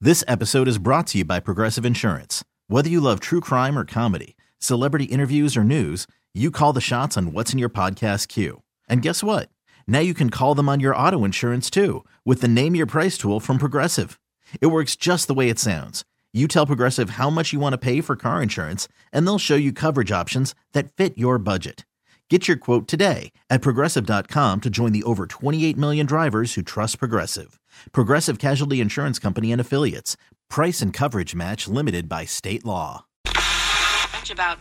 This episode is brought to you by Progressive Insurance. Whether you love true crime or comedy, celebrity interviews or news, you call the shots on what's in your podcast queue. And guess what? Now you can call them on your auto insurance too with the Name Your Price tool from Progressive. It works just the way it sounds. You tell Progressive how much you want to pay for car insurance, and they'll show you coverage options that fit your budget. Get your quote today at Progressive.com to join the over 28 million drivers who trust Progressive. Progressive Casualty Insurance Company and Affiliates. Price and coverage match limited by state law. About.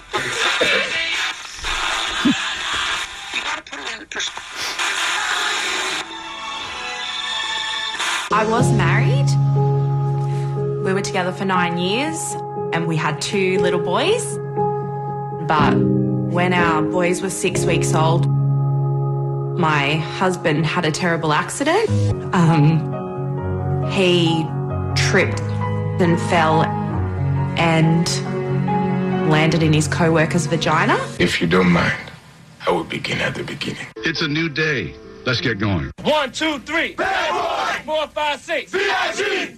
I was married. We were together for 9 years and we had 2 little boys. But when our boys were 6 weeks old, my husband had a terrible accident. He tripped and fell and landed in his co-worker's vagina. If you don't mind, I will begin at the beginning. It's a new day. Let's get going. 1, 2, 3. Bad boy. 4, 5, 6. B.I.G.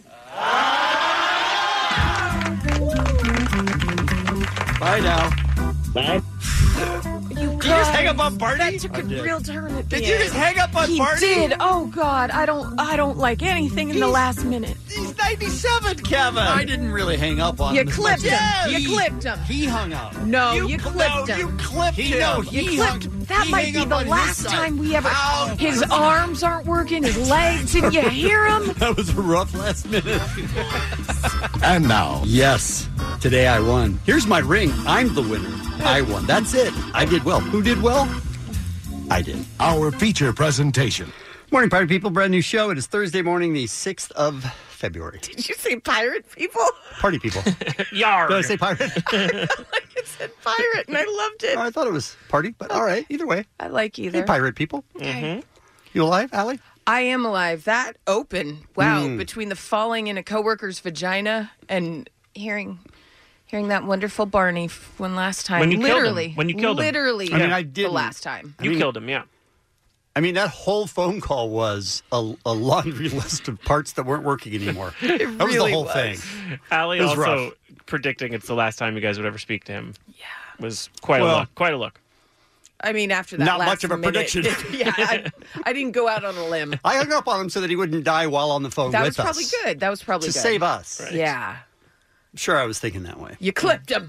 Bye now. Bye. Did you just hang up on Barney? That took a real turn at the Did end. you just hang up on Barney? He did. Oh God, I don't like anything in the last minute. He's 97, Kevin. I didn't really hang up on You him. clipped him. Yes. You clipped him. He hung up. No, you clipped him. You clipped him. No, You clipped. That he might hung be up the on his last side. time we ever. Ow. His arms aren't working. His legs. Didn't you hear him? That was a rough last minute. And now, Yes, today I won. Here's my ring. I'm the winner. I won. That's it. I did well. Who did well? I did. our feature presentation. Morning, party people. Brand new show. It is Thursday morning, the 6th of February. Did you say pirate people? Party people. Yarr. Did I say pirate? Like it said pirate, and I loved it. Oh, I thought it was party, but all right. Either way. I like either. Hey, pirate people. Okay. You alive, Allie? I am alive. That open. Wow. Between the falling in a coworker's vagina and hearing that wonderful Barney one last time. When you killed him. literally. When you killed him. Literally. I mean, I the didn't. last time. You killed him, yeah. I mean, that whole phone call was a laundry list of parts that weren't working anymore. That was the really whole was. thing. Allie It was also rough. predicting it's the last time you guys would ever speak to him. Yeah. Was quite Well- a look. Quite a look. I mean, after that Not last much of a minute, prediction. Yeah, I didn't go out on a limb. I hung up on him so that he wouldn't die while on the phone That with was probably us. good. That was probably To good. save us. Right. Yeah. I'm sure I was thinking that way. You clipped him.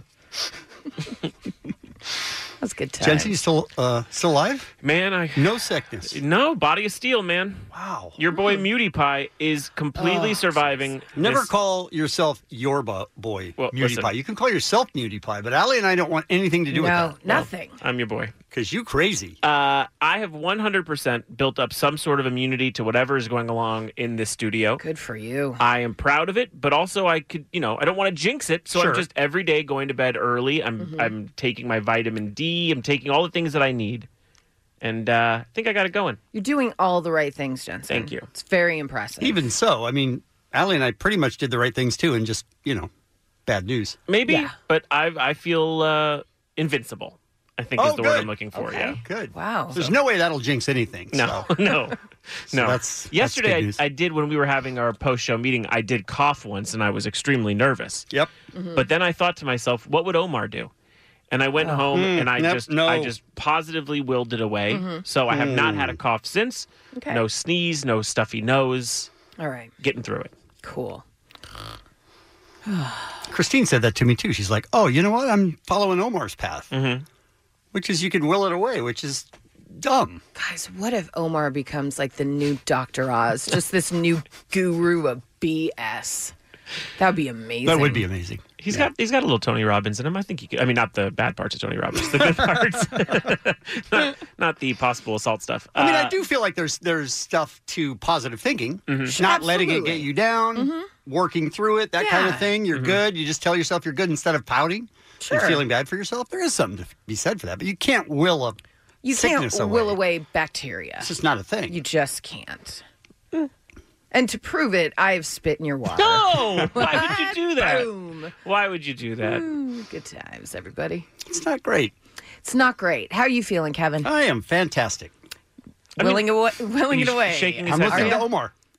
That was a good time. Jensen, you still alive? Man, No sickness. No, body of steel, man. Wow. Your boy Mutie Pie is completely surviving. Never this- call yourself your boy, Well, Mutie listen. Pie. You can call yourself Mutie Pie, but Allie and I don't want anything to do with No, that. nothing. I'm your boy. Because you crazy. I have 100% built up some sort of immunity to whatever is going along in this studio. Good for you. I am proud of it, but also I could, I don't want to jinx it. So Sure. I'm just every day going to bed early. I'm taking my vitamin D. I'm taking all the things that I need. And I think I got it going. You're doing all the right things, Jensen. Thank you. It's very impressive. Even so, I mean, Allie and I pretty much did the right things too, and just, bad news. Maybe, Yeah. but I feel invincible, I think is the word good. I'm looking for. Okay. Yeah. Good. Wow. There's no way that'll jinx anything. No, so. no, no. that's Yesterday, good news. I did, when we were having our post-show meeting, I did cough once, and I was extremely nervous. Yep. But then I thought to myself, what would Omar do? And I went home, and I Yep, no. I just positively willed it away. So I have not had a cough since. Okay. No sneeze, no stuffy nose. All right. Getting through it. Cool. Christine said that to me too. She's like, "Oh, you know what? I'm following Omar's path, which is you can will it away, which is dumb." Guys, what if Omar becomes like the new Dr. Oz? Just this new guru of BS. That would be amazing. That would be amazing. He's got a little Tony Robbins in him. I think he could. I mean, not the bad parts of Tony Robbins, the good parts, not the possible assault stuff. I mean, I do feel like there's stuff to positive thinking, not letting it Absolutely. get you down, working through it, that kind of Yeah. thing. You're good. You just tell yourself you're good instead of pouting Sure. and feeling bad for yourself. There is something to be said for that, but you can't will a You sickness can't will away bacteria. It's just not a thing. You just can't. And to prove it, I have spit in your water. No! Why would you do that? Boom. Why would you do that? Ooh, good times, everybody. It's not great. It's not great. How are you feeling, Kevin? I am fantastic. Willing it away. He's shaking his I'm head listening no. to Omar.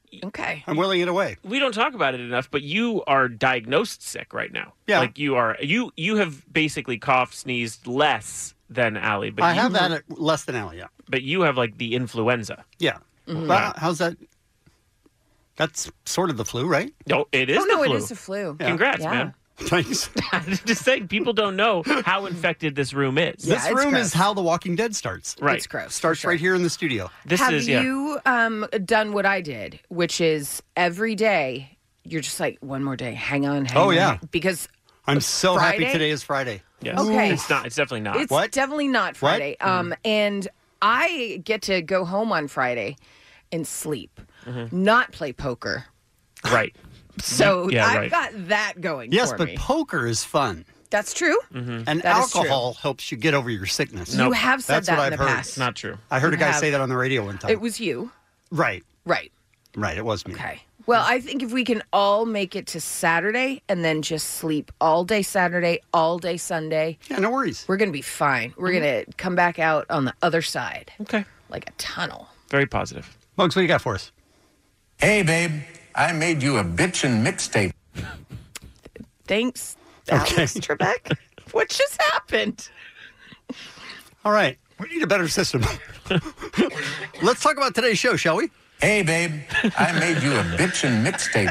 Okay. I'm willing it away. We don't talk about it enough, but you are diagnosed sick right now. Yeah. Like you have basically coughed, sneezed less than Allie. But I have that at less than Allie, yeah. But you have like the influenza. Yeah. Well, how's that? That's sort of the flu, right? No, it is Oh, the no, flu. it is the flu. Congrats, Yeah. man. Thanks. Just saying, people don't know how infected this room is. Yeah, This it's room gross. is how The Walking Dead starts. Right. It's gross. Starts right here in the studio. This Have is you done what I did, which is every day you're just like, one more day, hang on. Oh, yeah. Because I'm so happy Friday? today is Friday. Yes. Okay. It's not. It's definitely not. it's What? definitely not Friday. And I get to go home on Friday and sleep, not play poker. Right. So Yeah, I've right. got that going Yes, for but me. poker is fun. That's true. And That is true. alcohol helps you get over your sickness. You have said That's that what in I've the heard. past. Not true. I heard a You guy have. say that on the radio one time. It was you. Right. Right. Right. It was me. Okay. Well, I think if we can all make it to Saturday and then just sleep all day Saturday, all day Sunday, Yeah, no worries. we're going to be fine. We're going to come back out on the other side Okay. like a tunnel. Very positive. Bugs, what do you got for us? Hey, babe, I made you a bitchin' mixtape. Thanks, Alex Trebek. What just happened? All right. We need a better system. Let's talk about today's show, shall we? Hey, babe, I made you a bitchin' mixtape.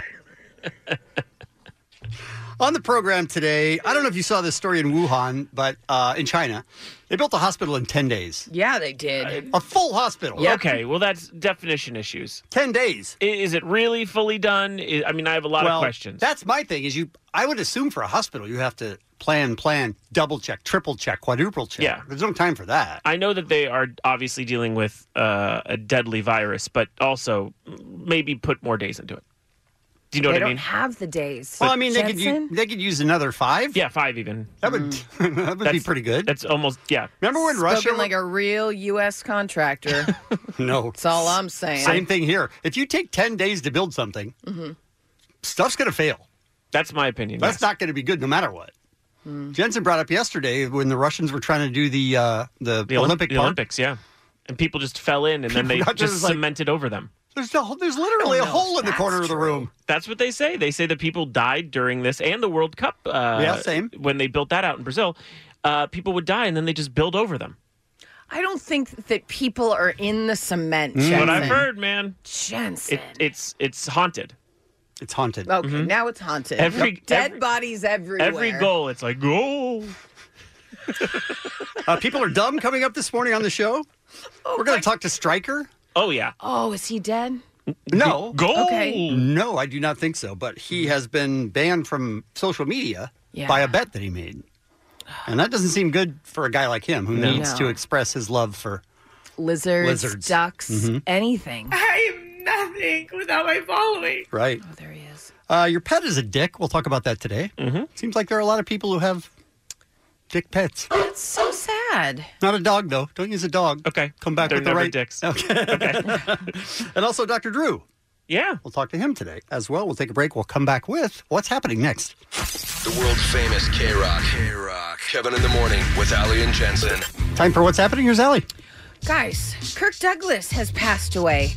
On the program today, I don't know if you saw this story in Wuhan, but in China, they built a hospital in 10 days. Yeah, they did. A full hospital. Yeah. Okay. Well, that's definition issues. 10 days. Is it really fully done? I mean, I have a lot of questions. That's my thing. I would assume for a hospital, you have to plan, double check, triple check, quadruple check. Yeah. There's no time for that. I know that they are obviously dealing with a deadly virus, but also maybe put more days into it. Do you know They what I don't mean? have the days. Well, I mean, Jensen? they could use another 5. Yeah, 5 even. That would that would be pretty good. That's almost, yeah. Remember when Russia? Spoken like a real U.S. contractor. No. That's all I'm saying. Same thing here. If you take 10 days to build something, stuff's going to fail. That's my opinion. That's yes. not going to be good no matter what. Jensen brought up yesterday when the Russians were trying to do the Olympic the Park. Olympics, yeah. And people just fell in, and then they People just like- cemented over them. There's literally a hole in the corner of the room. That's what they say. They say that people died during this and the World Cup. Same. When they built that out in Brazil, people would die, and then they just build over them. I don't think that people are in the cement, That's Jensen. what I've heard, man. Jensen. It's haunted. It's haunted. Okay, now it's haunted. Dead bodies everywhere. Every goal, it's like, goal. People are dumb coming up this morning on the show. We're going to talk to Stryker. Oh, yeah. Oh, is he dead? No. Goal. Okay. No, I do not think so. But he has been banned from social media Yeah. by a bet that he made. And that doesn't seem good for a guy like him who needs No. to express his love for Lizards. Ducks, anything. I am nothing without my following. right. Oh, there he is. Your pet is a dick. We'll talk about that today. Seems like there are a lot of people who have dick pets. That's so sad. Not a dog, though. Don't use a dog. Okay. Come back They're with the never right dicks. Okay. And also Dr. Drew. Yeah. We'll talk to him today as well. We'll take a break. We'll come back with what's happening next. The world famous K-Rock. K-Rock. Kevin in the Morning with Ali and Jensen. Time for what's happening. Here's Allie. Guys, Kirk Douglas has passed away.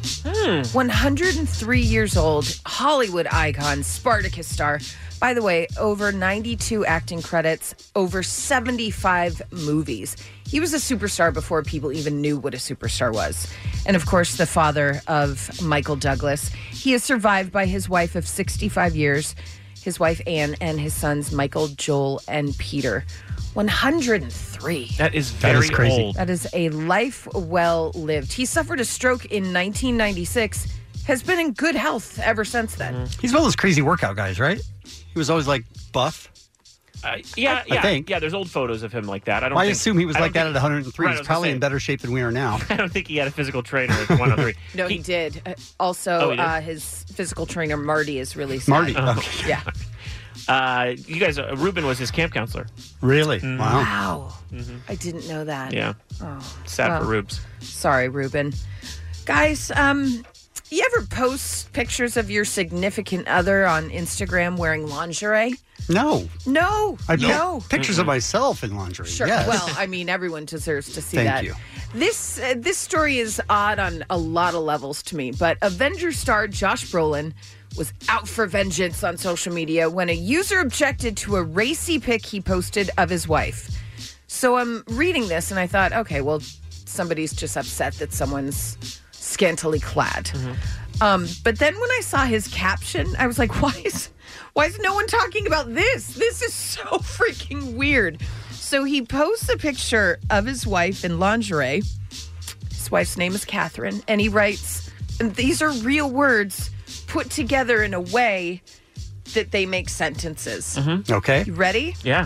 103 years old, Hollywood icon, Spartacus star. By the way, over 92 acting credits, over 75 movies. He was a superstar before people even knew what a superstar was. And of course, the father of Michael Douglas. He is survived by his wife of 65 years, his wife Anne, and his sons Michael, Joel, and Peter. 103. That is very crazy. old. That is a life well lived. He suffered a stroke in 1996, has been in good health ever since then. He's one of those crazy workout guys, right? He was always like buff. Yeah. I think. Yeah, there's old photos of him like that. I assume he was like that at 103. Right, I He's was probably gonna in say. better shape than we are now. I don't think he had a physical trainer at 103. No, he did. Also, Oh, he did? his physical trainer, Marty, is really sad. Marty. Oh. Okay. Yeah. You guys, Ruben was his camp counselor. Really? Wow. Wow. I didn't know that. Yeah. Oh, Sad for well, Rubes. Sorry, Ruben. Guys, You ever post pictures of your significant other on Instagram wearing lingerie? No. No. I no. pictures of myself in lingerie. Sure. Yes. Well, I mean, everyone deserves to see Thank that. you. This story is odd on a lot of levels to me, but Avenger star Josh Brolin was out for vengeance on social media when a user objected to a racy pic he posted of his wife. So I'm reading this and I thought, okay, well, somebody's just upset that someone's scantily clad. But then when I saw his caption, I was like, why is no one talking about this? This is so freaking weird. So he posts a picture of his wife in lingerie. His wife's name is Catherine. And he writes, and these are real words put together in a way that they make sentences. Okay. You ready? Yeah.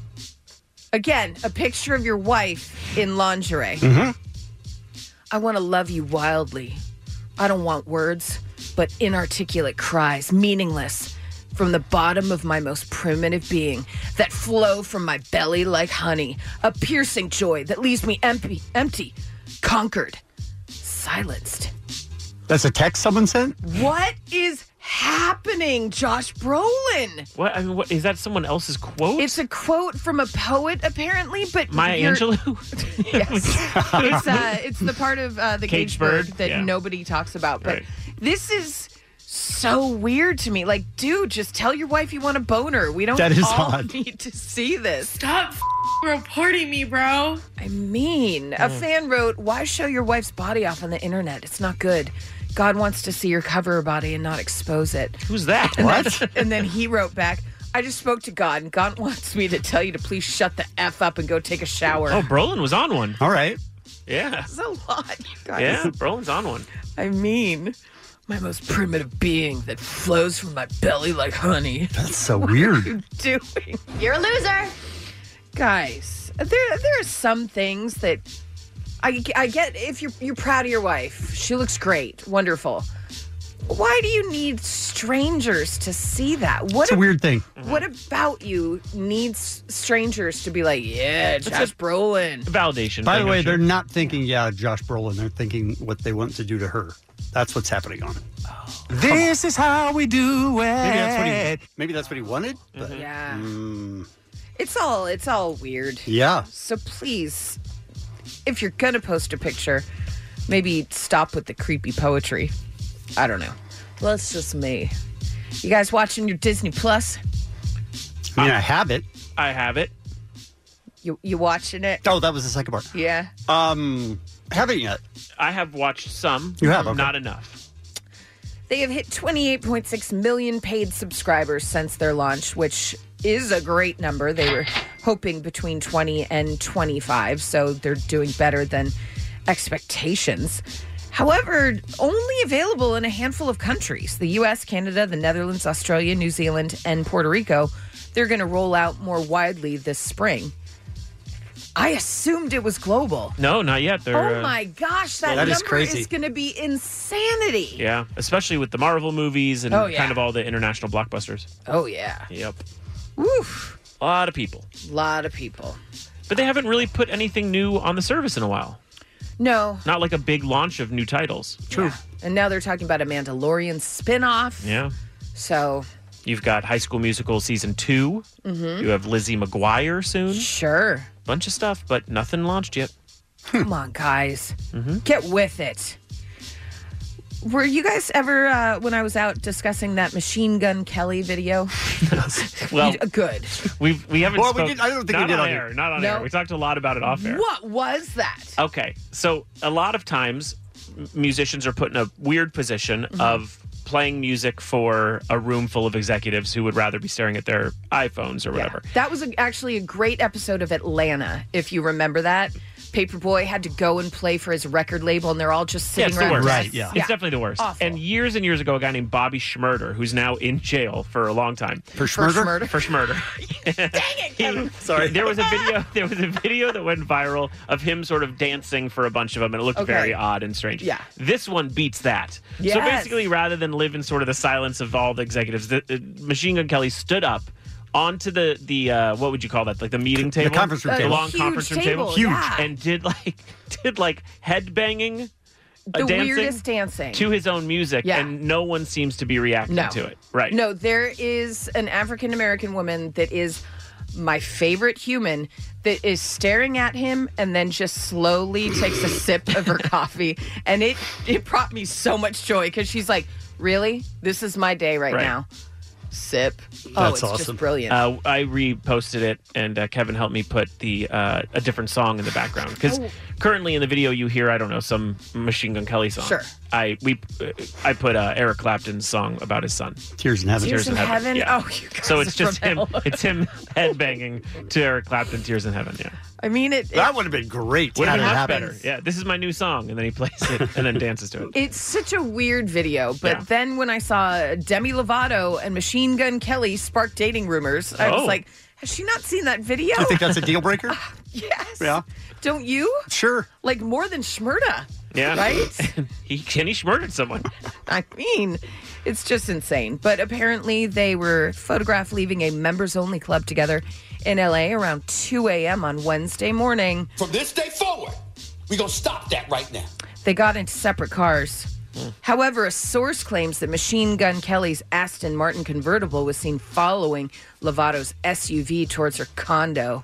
Again, a picture of your wife in lingerie. I want to love you wildly. I don't want words, but inarticulate cries, meaningless, from the bottom of my most primitive being, that flow from my belly like honey, a piercing joy that leaves me empty, conquered, silenced. That's a text someone sent? What is happening, Josh Brolin? What? I mean, what is that? Someone else's quote? It's a quote from a poet, apparently, but Maya you're- Angelou. Yes. It's the part of the Caged caged bird bird? that Yeah. nobody talks about. But Right. this is so weird to me. Like, dude, just tell your wife you want a boner. We don't That is all odd. need to see this. Stop reporting me, bro. I mean, a fan wrote, why show your wife's body off on the internet? It's not good. God wants to see her cover her body and not expose it. Who's that? What? And then he wrote back, I just spoke to God, and God wants me to tell you to please shut the F up and go take a shower. Oh, Brolin was on one. All right. Yeah. That's a lot, you guys. Yeah, Brolin's on one. I mean, my most primitive being that flows from my belly like honey. That's so weird. Doing, You're a loser. guys, there are some things that I get. If you're proud of your wife, she looks great, wonderful. Why do you need strangers to see that? What It's a weird thing. What about you needs strangers to be like, yeah, Josh Brolin? Validation. By the thing, way, I'm sure. they're not thinking, yeah, Josh Brolin. They're thinking what they want to do to her. That's what's happening on it. This is how we do it. Maybe that's what he wanted. But, Yeah, it's all weird. yeah. So please, if you're gonna post a picture, maybe stop with the creepy poetry. I don't know. Well, it's just me. You guys watching your Disney Plus? I mean, I have it. I have it. You watching it? Oh, that was the second part. Yeah. Haven't yet. I have watched some. You have, okay. Not enough. They have hit 28.6 million paid subscribers since their launch, which is a great number. They were hoping between 20 and 25, so they're doing better than expectations. However, only available in a handful of countries: the U.S., Canada, the Netherlands, Australia, New Zealand, and Puerto Rico. They're going to roll out more widely this spring. I assumed it was global. No, not yet. They're, Oh my gosh, that That is number crazy. is going to be insanity. Yeah, especially with the Marvel movies and Oh, yeah. kind of all the international blockbusters. Oh, yeah. Yep. Woof. A lot of people. A lot of people. But they haven't really put anything new on the service in a while. No. Not like a big launch of new titles. True. And now they're talking about a Mandalorian spinoff. Yeah. So, You've got High School Musical Season 2. You have Lizzie McGuire soon. sure. Bunch of stuff, but nothing launched yet. Come on, guys. Get with it. Were you guys ever, when I was out discussing that Machine Gun Kelly video? Well, Good. we haven't Well, we spoke- did- I don't think not we did on on air. here. Not on No. air. We talked a lot about it off air. What was that? Okay, so a lot of times musicians are put in a weird position of playing music for a room full of executives who would rather be staring at their iPhones or whatever. That was actually a great episode of Atlanta, if you remember that. Paperboy had to go and play for his record label, and they're all just Yeah, sitting it's the around. worst. Right, yeah. It's definitely the worst. Awful. And years ago, a guy named Bobby Schmurder, who's now in jail for a long time. For First Schmurder? murder. For Schmurder. Dang it, Kevin. Sorry. There was a video that went viral of him sort of dancing for a bunch of them, and it looked Okay. very odd and strange. Yeah. This one beats that. So Yes. basically, rather than live in sort of the silence of all the executives, Machine Gun Kelly stood up onto the what would you call that? Like the meeting table? conference room The table. long Huge conference room table. table, yeah. And did like head banging The dancing weirdest dancing. to his own music, Yeah. and no one seems to be reacting No. to it. Right. No, there is an African-American woman that is my favorite human that is staring at him and then just slowly takes a sip of her coffee. And it brought me so much joy because she's like, really? This is my day right now. Sip. That's it's awesome. just brilliant. I reposted it, and Kevin helped me put the a different song in the background because currently in the video you hear some Machine Gun Kelly song. Sure. I put Eric Clapton's song about his son. Tears in Heaven. Tears in Heaven? Yeah. Oh, you guys so it's are just from him. hell. It's him headbanging to Eric Clapton. Tears in Heaven. Yeah. I mean, That would have been great. Would have had been it much happen. better. Yeah. This is my new song, and then he plays it and then dances to it. It's such a weird video, but Yeah. then when I saw Demi Lovato and Machine Gun Kelly spark dating rumors, I was like, has she not seen that video? Do you think that's a deal breaker? Yes. Yeah. Don't you? Sure. Like more than Schmurda. Yeah. Right? he murdered someone. I mean, it's just insane. But apparently they were photographed leaving a members-only club together in L.A. around 2 a.m. on Wednesday morning. From this day forward, we're going to stop that right now. They got into separate cars. However, a source claims that Machine Gun Kelly's Aston Martin convertible was seen following Lovato's SUV towards her condo.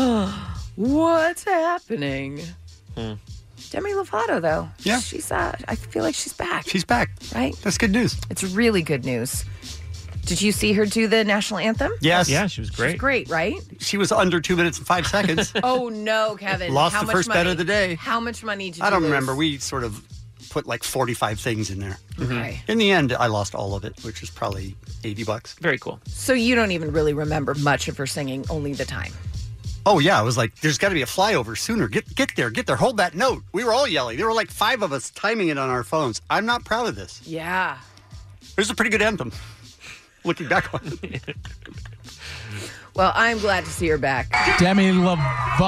What's happening? Demi Lovato, though. Yeah. She's, I feel like she's back. She's back. Right? That's good news. It's really good news. Did you see her do the national anthem? Yes. Yeah, she was great. She's great, right? She was under 2 minutes and 5 seconds. Oh, no, Kevin. Lost How the much first bet money? of the day. How much money did you I don't lose? remember. We sort of put like 45 things in there. Okay. In the end, I lost all of it, which is probably $80. Very cool. So you don't even really remember much of her singing, only the time. Oh, yeah. I was like, there's got to be a flyover sooner. Get there. Hold that note. We were all yelling. There were like 5 of us timing it on our phones. I'm not proud of this. Yeah. It was a pretty good anthem. Looking back on it. Well, I'm glad to see her back. Demi Lovato.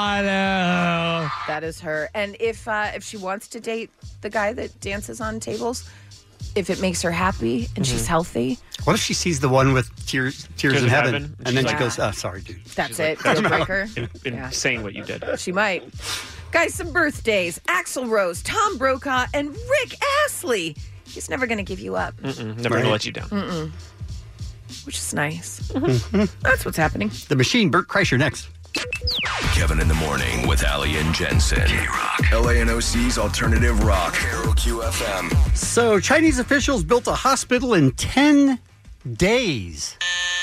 That is her. And if she wants to date the guy that dances on tables, if it makes her happy and she's healthy, What if she sees the one with tears in heaven, and then She's she like- goes, oh, sorry, dude. that's She's it. Deal breaker. In saying what you did. She might. Guys, some birthdays. Axl Rose, Tom Brokaw, and Rick Astley. He's never going to give you up, Never going to let you down. which is nice. That's what's happening. The Machine, Bert Kreischer next. Kevin in the Morning with Ali and Jensen. K-Rock. LANOC's alternative rock. Carol QFM. So, Chinese officials built a hospital in 10 days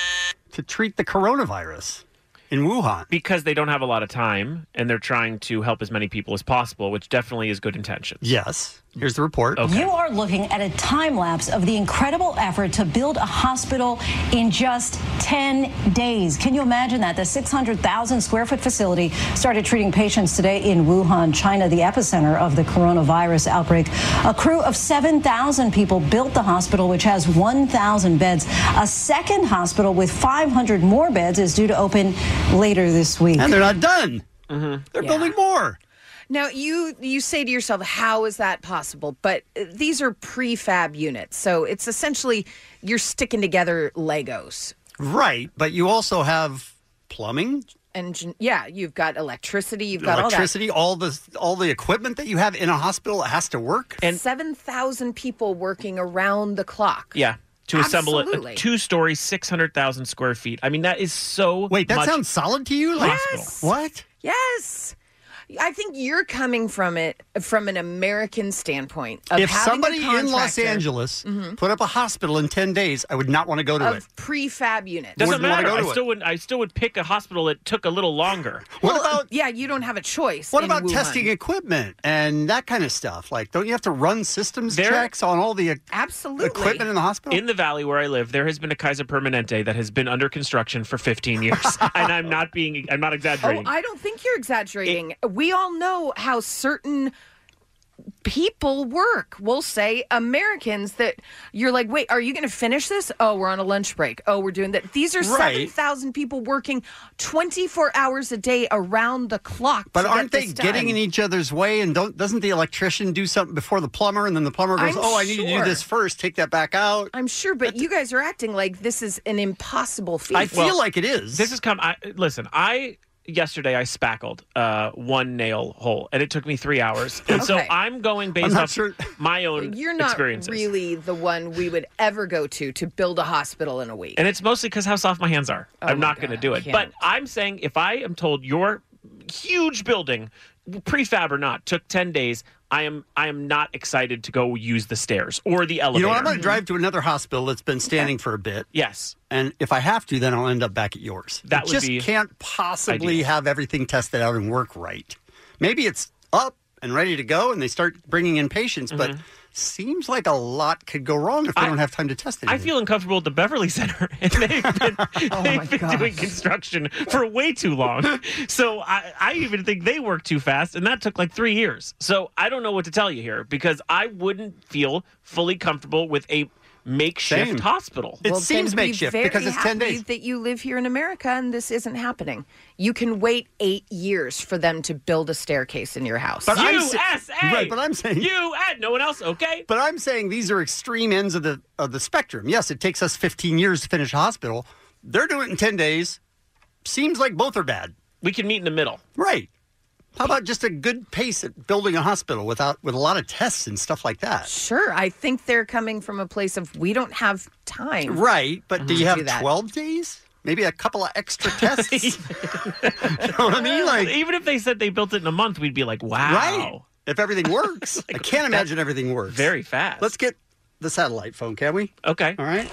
to treat the coronavirus in Wuhan. Because they don't have a lot of time, and they're trying to help as many people as possible, which definitely is good intention. Yes. Here's the report. Okay. You are looking at a time lapse of the incredible effort to build a hospital in just 10 days. Can you imagine that? The 600,000 square foot facility started treating patients today in Wuhan, China, the epicenter of the coronavirus outbreak. A crew of 7,000 people built the hospital, which has 1,000 beds. A second hospital with 500 more beds is due to open later this week. And they're not done. They're building more. Now, you say to yourself, how is that possible? But these are prefab units. So it's essentially you're sticking together Legos. Right. But you also have plumbing, And you've got electricity. You've got electricity, all the equipment that you have in a hospital that has to work. And 7,000 people working around the clock. Yeah. To assemble Absolutely. a 2-story, 600,000 square feet. I mean, that is so Wait, that much sounds solid to you? Like, Yes. What? Yes. I think you're coming from it from an American standpoint. Of If having a somebody in Los contractor Angeles put up a hospital in 10 days, I would not want to go to it. of prefab units. Doesn't Wouldn't wanna matter. go to I still would pick a hospital that took a little longer. What about Yeah, you don't have a choice. what in about Wuhan. testing equipment and that kind of stuff? Like, don't you have to run systems There- checks on all the Absolutely. equipment in the hospital? In the valley where I live, there has been a Kaiser Permanente that has been under construction for 15 years. And I'm not Oh, exaggerating. I don't think you're exaggerating. We all know how certain people work. We'll say Americans that you're like, wait, are you going to finish this? Oh, we're on a lunch break. Oh, we're doing that. These are Right. 7,000 people working 24 hours a day around the clock. But to aren't get they this getting done. in each other's way? And doesn't the electrician do something before the plumber? And then the plumber goes, I'm I need to do sure. this first. Take that back out. I'm sure, but you guys are acting like this is an impossible feat. I feel like it is. This has come. Listen, yesterday I spackled one nail hole, and it took me 3 hours. And so I'm going based off my own You're not experiences. really the one we would ever go to build a hospital in a week. And it's mostly because how soft my hands are. I'm not going to do it. But I'm saying if I am told your huge building, prefab or not, took 10 days, I am not excited to go use the stairs or the elevator. You know what? I'm going to drive to another hospital that's been standing for a bit. Yes. And if I have to, then I'll end up back at yours. That would just be can't possibly ideal. have everything tested out and work right. Maybe it's up and ready to go and they start bringing in patients, but seems like a lot could go wrong if they don't have time to test it. I feel uncomfortable at the Beverly Center, and they've been doing construction for way too long. So I even think they work too fast, and that took like 3 years. So I don't know what to tell you here, because I wouldn't feel fully comfortable with a makeshift hospital. It seems makeshift because it's 10 days. That you live here in America and this isn't happening. You can wait 8 years for them to build a staircase in your house. But USA! Right, but I'm saying no one else, okay? But I'm saying these are extreme ends of the spectrum. Yes, it takes us 15 years to finish a hospital. They're doing it in 10 days. Seems like both are bad. We can meet in the middle. Right. How about just a good pace at building a hospital with a lot of tests and stuff like that? Sure. I think they're coming from a place of we don't have time. Right. But do you have do that. 12 days? Maybe a couple of extra tests? You know what I mean? Like, even if they said they built it in a month, we'd be like, wow. Right. If everything works. I can't imagine everything works. Very fast. Let's get the satellite phone, can we? Okay. All right.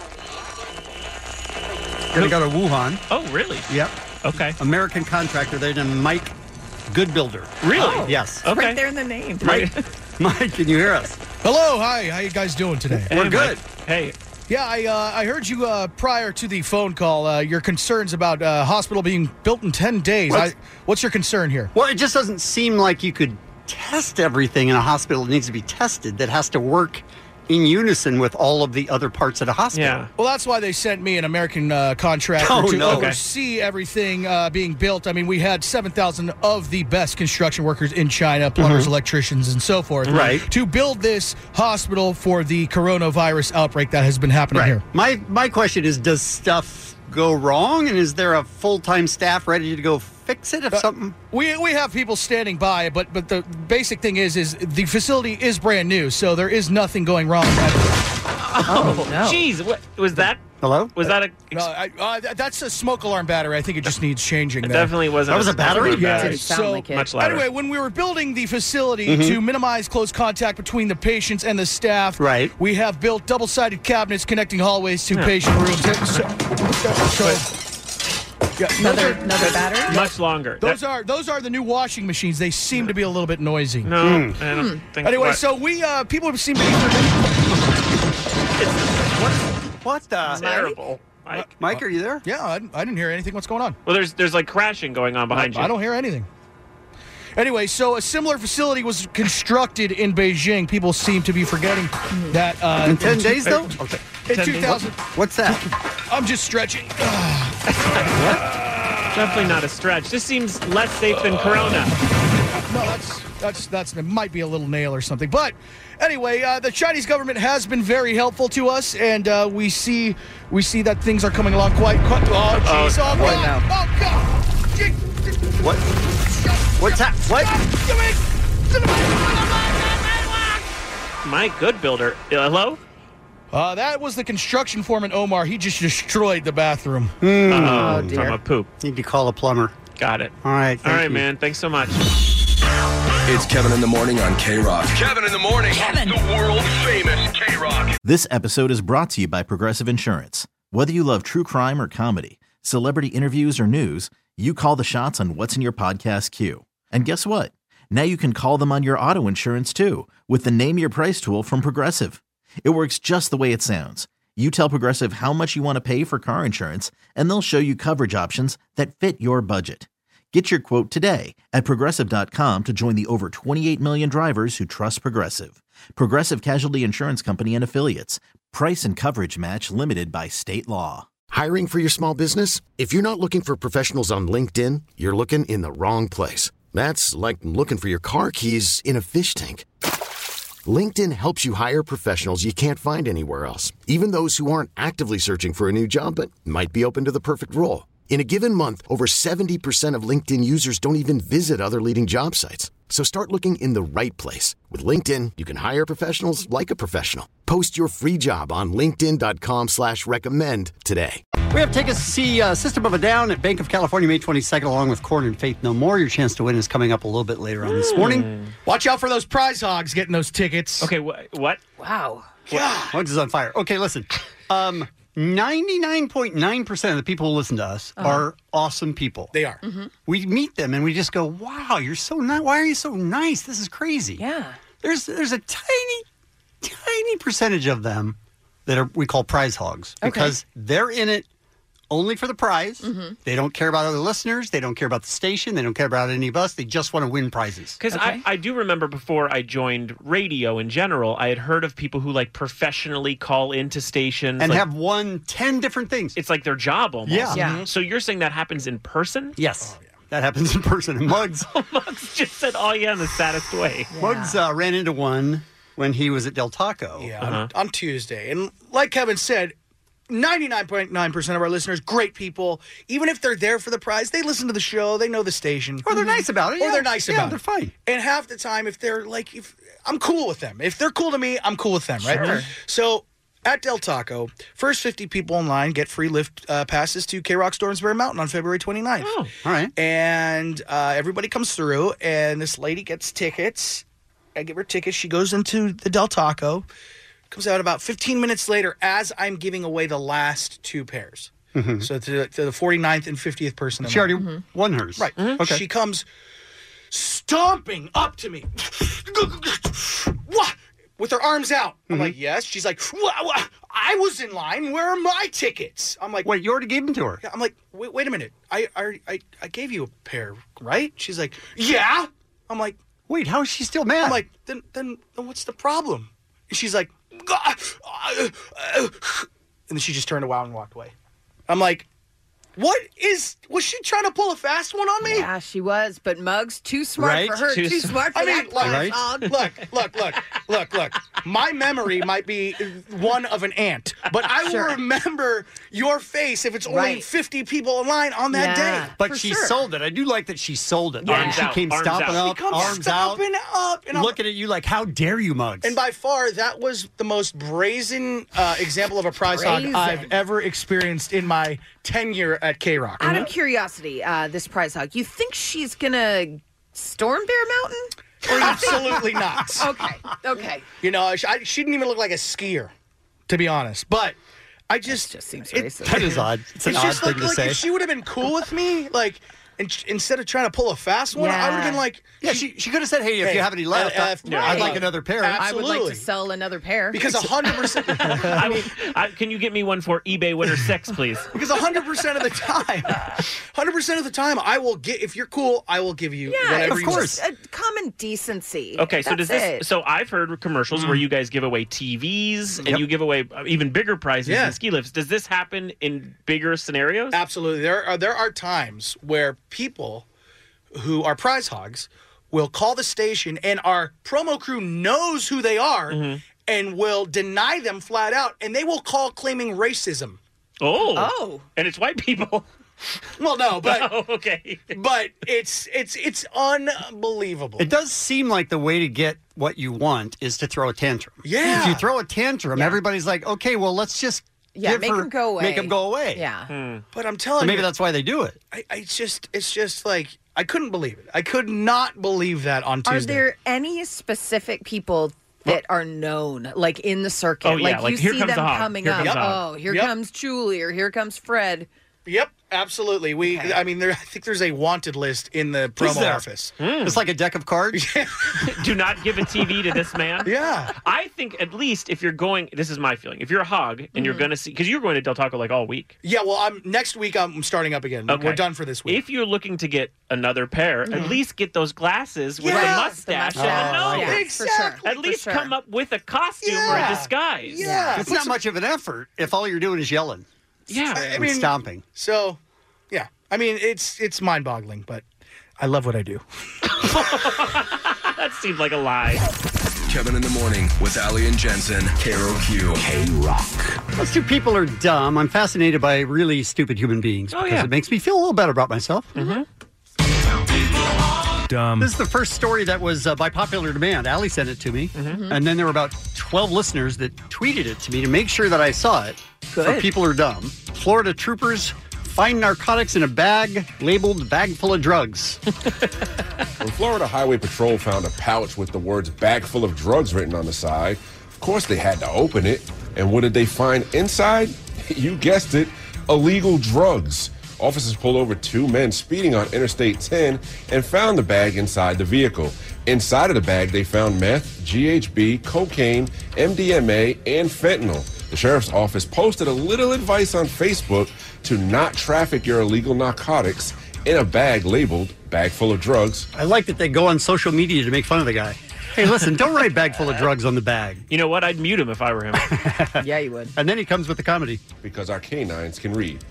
Gonna go to Wuhan. Oh, really? Yep. Okay. American contractor. They're named Mike Goodbuilder. Really? Oh, Yes. Okay. Right there in the name. Mike, can you hear us? Hello, hi. How you guys doing today? We're good. Mike. Hey. Yeah, I heard you prior to the phone call. Your concerns about hospital being built in 10 days. What's your concern here? Well, it just doesn't seem like you could test everything in a hospital that needs to be tested that has to work in unison with all of the other parts of the hospital. Yeah. Well, that's why they sent me an American contractor to oversee everything being built. I mean, we had 7,000 of the best construction workers in China, plumbers, electricians, and so forth, to build this hospital for the coronavirus outbreak that has been happening here. My question is, does stuff go wrong, and is there a full-time staff ready to go fix it if something? We have people standing by, but the basic thing is the facility is brand new, so there is nothing going wrong. Oh, no. Jeez, what was that? Hello? Was that a... No, that's a smoke alarm battery. I think it just needs changing. It definitely wasn't. That was a battery? Yeah, Didn't sound like it. Much louder. Anyway, when we were building the facility to minimize close contact between the patients and the staff, we have built double-sided cabinets connecting hallways to patient rooms. Another battery? Much longer. Those are the new washing machines. They seem to be a little bit noisy. No, I don't think. Anyway, what? so we people seem to be What the? Terrible. Mike, are you there? Yeah, I didn't hear anything. What's going on? Well, there's like crashing going on behind you. I don't hear anything. Anyway, so a similar facility was constructed in Beijing. People seem to be forgetting that. In 10 days, though? Okay. In 2000. What's that? I'm just stretching. Definitely not a stretch. This seems less safe than Corona. No, that's it might be a little nail or something. But anyway, the Chinese government has been very helpful to us, and we see that things are coming along quite. Oh, jeez! Oh, what now? Oh, God! What? What's that? What? My good builder. Hello? That was the construction foreman, Omar. He just destroyed the bathroom. Oh, dear. From a poop. Need to call a plumber. Got it. All right. All right, you. man. Thanks so much. It's Kevin in the Morning on K-Rock. Kevin in the Morning. Kevin. The world famous K-Rock. This episode is brought to you by Progressive Insurance. Whether you love true crime or comedy, celebrity interviews or news, you call the shots on what's in your podcast queue. And guess what? Now you can call them on your auto insurance too with the Name Your Price tool from Progressive. It works just the way it sounds. You tell Progressive how much you want to pay for car insurance, and they'll show you coverage options that fit your budget. Get your quote today at Progressive.com to join the over 28 million drivers who trust Progressive. Progressive Casualty Insurance Company and Affiliates. Price and coverage match limited by state law. Hiring for your small business? If you're not looking for professionals on LinkedIn, you're looking in the wrong place. That's like looking for your car keys in a fish tank. LinkedIn helps you hire professionals you can't find anywhere else, even those who aren't actively searching for a new job but might be open to the perfect role. In a given month, over 70% of LinkedIn users don't even visit other leading job sites. So start looking in the right place. With LinkedIn, you can hire professionals like a professional. Post your free job on linkedin.com/recommend today. We have tickets to see System of a Down at Bank of California May 22nd, along with Korn and Faith No More. Your chance to win is coming up a little bit later on this morning. Watch out for those prize hogs getting those tickets. Okay, what? Wow. Mugs is on fire. Okay, listen. 99.9% of the people who listen to us are awesome people. They are. Mm-hmm. We meet them and we just go, wow, you're so nice. Why are you so nice? This is crazy. Yeah. There's a tiny percentage of them that we call prize hogs because they're in it only for the prize. Mm-hmm. They don't care about other listeners. They don't care about the station. They don't care about any of us. They just want to win prizes. Because I do remember before I joined radio in general, I had heard of people who like professionally call into stations. And have won 10 different things. It's like their job almost. Yeah. Yeah. So you're saying that happens in person? Yes. Oh, yeah. That happens in person. And Muggs. Muggs just said, oh yeah, in the saddest way. Yeah. Muggs ran into one when he was at Del Taco. Yeah, on Tuesday. And like Kevin said, 99.9% of our listeners, great people. Even if they're there for the prize, they listen to the show. They know the station. Or they're nice about it. Or they're nice about it. They're fine. And half the time, if they're like, I'm cool with them. If they're cool to me, I'm cool with them, right? Sure. So at Del Taco, first 50 people in line get free lift passes to K-Rock Stormsbury Mountain on February 29th. Oh, all right. And everybody comes through, and this lady gets tickets. I give her tickets. She goes into the Del Taco. Comes out about 15 minutes later as I'm giving away the last two pairs. Mm-hmm. So to the 49th and 50th person. She already won hers. Right. Mm-hmm. Okay. She comes stomping up to me. What? With her arms out. I'm like, yes. She's like, I was in line. Where are my tickets? I'm like, wait, you already gave them to her? I'm like, wait a minute. I gave you a pair, right? She's like, yeah. I'm like, wait, how is she still mad? I'm like, then what's the problem? And she's like, and then she just turned around and walked away. I'm like, was she trying to pull a fast one on me? Yeah, she was, but Muggs, too smart for her. Too smart for that prize hog. Look. My memory might be one of an ant, but I will remember your face if it's only 50 people in line on that day. But she sold it. I do like that she sold it. Yeah. She came stomping up, arms out, and looking at you like, how dare you, Muggs? And by far, that was the most brazen example of a prize hog I've ever experienced in my tenure at K-Rock. Out of curiosity, this prize hog, you think she's going to storm Bear Mountain? Or absolutely not. Okay. You know, she didn't even look like a skier, to be honest. But I just seems racist. That is odd. It's an odd thing to say. If she would have been cool with me, like, instead of trying to pull a fast one, I would have been like... Yeah, she could have said, hey, if you have any left, I'd like another pair. Absolutely. I would like to sell another pair. Because 100%... can you get me one for eBay Winner 6, please? Because 100% of the time, I will get... If you're cool, I will give you whatever you want. Common decency. Okay, so So I've heard commercials where you guys give away TVs and you give away even bigger prizes than ski lifts. Does this happen in bigger scenarios? Absolutely. There are times where people who are prize hogs will call the station and our promo crew knows who they are and will deny them flat out, and they will call claiming racism. Oh. And it's white people. Well, no, but okay. But it's unbelievable. It does seem like the way to get what you want is to throw a tantrum. Yeah. If you throw a tantrum, everybody's like, okay, well, let's just make them go away. Make them go away. Yeah. But I'm telling you, maybe that's why they do it. It's just like I couldn't believe it. I could not believe that on Tuesday. Are there any specific people that are known, like in the circuit? Oh, yeah. Like you see them coming up. Here Yep. comes Julie, or here comes Fred. Yep, absolutely. I mean, I think there's a wanted list in the promo office. It's like a deck of cards. Do not give a TV to this man. Yeah. I think at least if you're going, this is my feeling, if you're a hog and you're going to see, because you're going to Del Taco like all week. Yeah, well, next week I'm starting up again. Okay. We're done for this week. If you're looking to get another pair, at least get those glasses with the mustache and the nose. Yeah, exactly. At least come up with a costume or a disguise. Yeah. It's not much of an effort if all you're doing is yelling. Yeah. I mean, stomping. So, yeah. I mean, it's mind-boggling, but I love what I do. That seemed like a lie. Kevin in the Morning with Ali and Jensen. KROQ. K-Rock. Those two people are dumb. I'm fascinated by really stupid human beings because it makes me feel a little better about myself. Mm-hmm. Dumb. This is the first story that was by popular demand. Ali sent it to me. Mm-hmm. And then there were about 12 listeners that tweeted it to me to make sure that I saw it. Good. For people are dumb. Florida troopers find narcotics in a bag labeled bag full of drugs. When Florida Highway Patrol found a pouch with the words bag full of drugs written on the side, of course they had to open it. And what did they find inside? You guessed it, illegal drugs. Officers pulled over two men speeding on Interstate 10 and found the bag inside the vehicle. Inside of the bag, they found meth, GHB, cocaine, MDMA, and fentanyl. The sheriff's office posted a little advice on Facebook to not traffic your illegal narcotics in a bag labeled bag full of drugs. I like that they go on social media to make fun of the guy. Hey, listen, don't write bag full of drugs on the bag. You know what? I'd mute him if I were him. Yeah, you would. And then he comes with the comedy. Because our canines can read.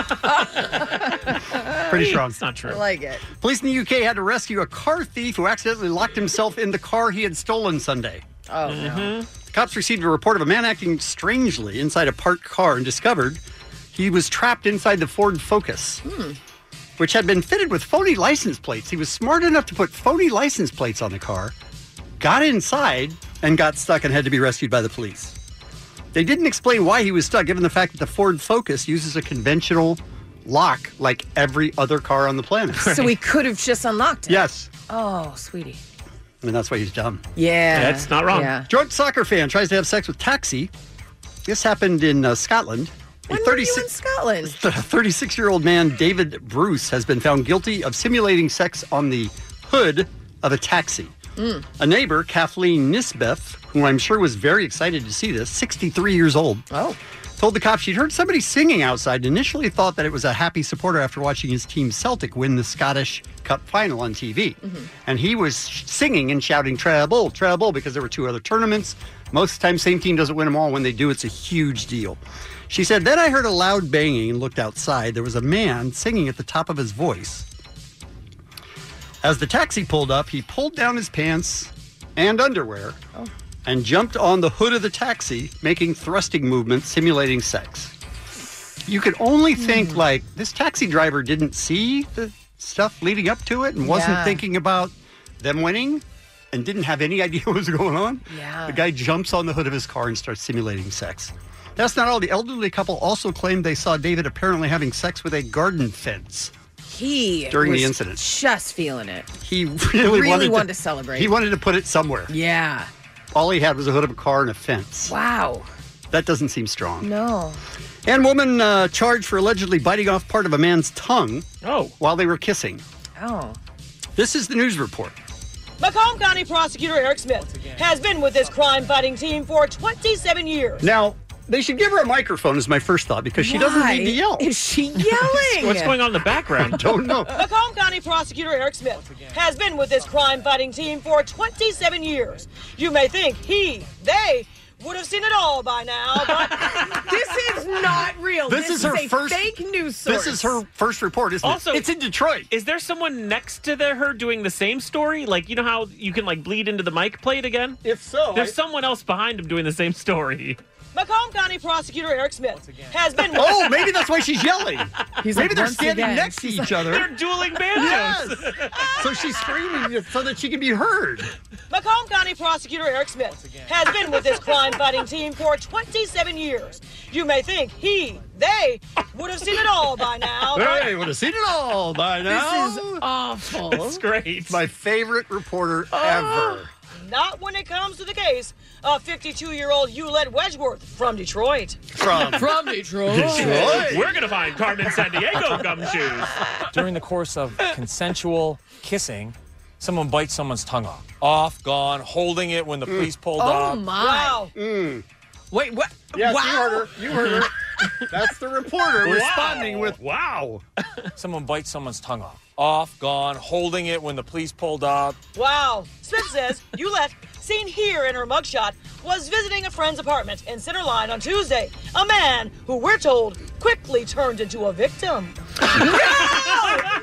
Pretty strong. It's not true. I like it. Police in the UK had to rescue a car thief who accidentally locked himself in the car he had stolen Sunday. Oh, no. The cops received a report of a man acting strangely inside a parked car and discovered he was trapped inside the Ford Focus, which had been fitted with phony license plates. He was smart enough to put phony license plates on the car, got inside, and got stuck and had to be rescued by the police. They didn't explain why he was stuck, given the fact that the Ford Focus uses a conventional lock like every other car on the planet. So he could have just unlocked it. Yes. Oh, sweetie. And that's why he's dumb. Yeah. That's not wrong. Yeah. Drunk soccer fan tries to have sex with taxi. This happened in Scotland. When were you in Scotland? The 36-year-old man, David Bruce, has been found guilty of simulating sex on the hood of a taxi. A neighbor, Kathleen Nisbeth, who I'm sure was very excited to see this, 63 years old, told the cops she'd heard somebody singing outside and initially thought that it was a happy supporter after watching his team Celtic win the Scottish Cup final on TV. And he was singing and shouting, treble, treble, because there were two other tournaments. Most of the time, same team doesn't win them all. When they do, it's a huge deal. She said, then I heard a loud banging and looked outside. There was a man singing at the top of his voice. As the taxi pulled up, he pulled down his pants and underwear and jumped on the hood of the taxi, making thrusting movements, simulating sex. You could only think, like, this taxi driver didn't see the stuff leading up to it and wasn't thinking about them winning and didn't have any idea what was going on. Yeah. The guy jumps on the hood of his car and starts simulating sex. That's not all. The elderly couple also claimed they saw David apparently having sex with a garden fence. During the incident. Just feeling it. He really wanted to celebrate. He wanted to put it somewhere. Yeah. All he had was a hood of a car and a fence. Wow. That doesn't seem strong. No. And woman charged for allegedly biting off part of a man's tongue while they were kissing. Oh. This is the news report. Macomb County Prosecutor Eric Smith has been with this crime-fighting team for 27 years. Now, they should give her a microphone is my first thought because she doesn't need to yell. Is she yelling? What's going on in the background? I don't know. Macomb County Prosecutor Eric Smith has been with this crime-fighting team for 27 years. You may think they would have seen it all by now, but this is not real. This is her first fake news source. This is her first report, isn't Also, it? It's in Detroit. Is there someone next to her doing the same story? Like, you know how you can, like, bleed into the mic? Play it again? If so. There's someone else behind him doing the same story. Macomb County Prosecutor Eric Smith has been... Oh, maybe that's why she's yelling. He's maybe like, they're once standing again, next to each other. They're dueling banjos. Yes. So she's screaming so that she can be heard. Macomb County Prosecutor Eric Smith has been with this crime-fighting team for 27 years. You may think they would have seen it all by now. They would have seen it all by now. This is awful. It's great. My favorite reporter ever. Not when it comes to the case of 52-year-old Eulette Wedgeworth from Detroit. From Detroit. We're going to find Carmen Sandiego gumshoes. During the course of consensual kissing, someone bites someone's tongue off. Off, gone, holding it when the police pulled up. Oh, my. Wow. Wait, what? Yes, wow. You heard her. That's the reporter responding with, wow. Someone bites someone's tongue off. Off, gone, holding it when the police pulled up. Wow. Smith says Eulette, seen here in her mugshot, was visiting a friend's apartment in Center Line on Tuesday. A man who, we're told, quickly turned into a victim. No!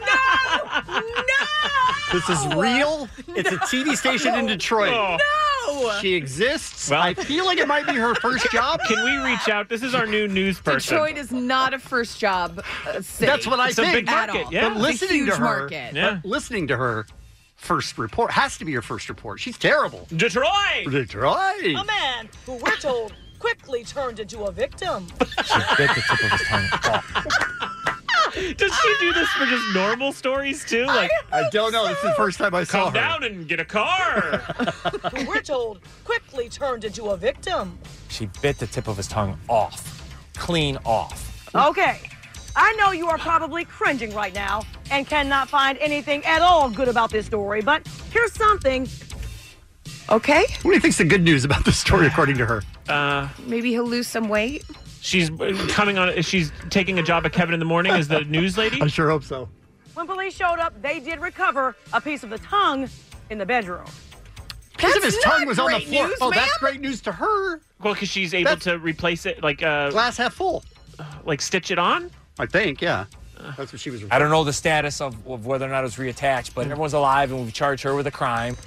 This is real. It's a TV station in Detroit. No! She exists. Well- I feel like it might be her first job. Can we reach out? This is our new news person. Detroit is not a first job city. That's what I It's a think. big market, At all. yeah. But listening It's a to huge her, market. Yeah. listening to her first report has to be her first report. She's terrible. Detroit! Detroit. A man who we're told quickly turned into a victim. She bit the tip of his tongue off. Does she do this for just normal stories too? Like, I don't know. This is the first time I saw come her. down and get a car. Who we're told quickly turned into a victim. She bit the tip of his tongue off. Clean off. Okay, I know you are probably cringing right now and cannot find anything at all good about this story, but here's something. Okay. What do you think's the good news about this story, according to her? Maybe he'll lose some weight. She's coming on. She's taking a job at Kevin in the Morning as the news lady. I sure hope so. When police showed up, they did recover a piece of the tongue in the bedroom. Because of his tongue was on the great floor. news, Oh, ma'am. that's great news to her. Well, because she's able to replace it, like Glass half full. like stitch it on. I think, yeah. That's what she was. I don't know the status of whether or not it was reattached, but everyone's alive and we've charged her with a crime.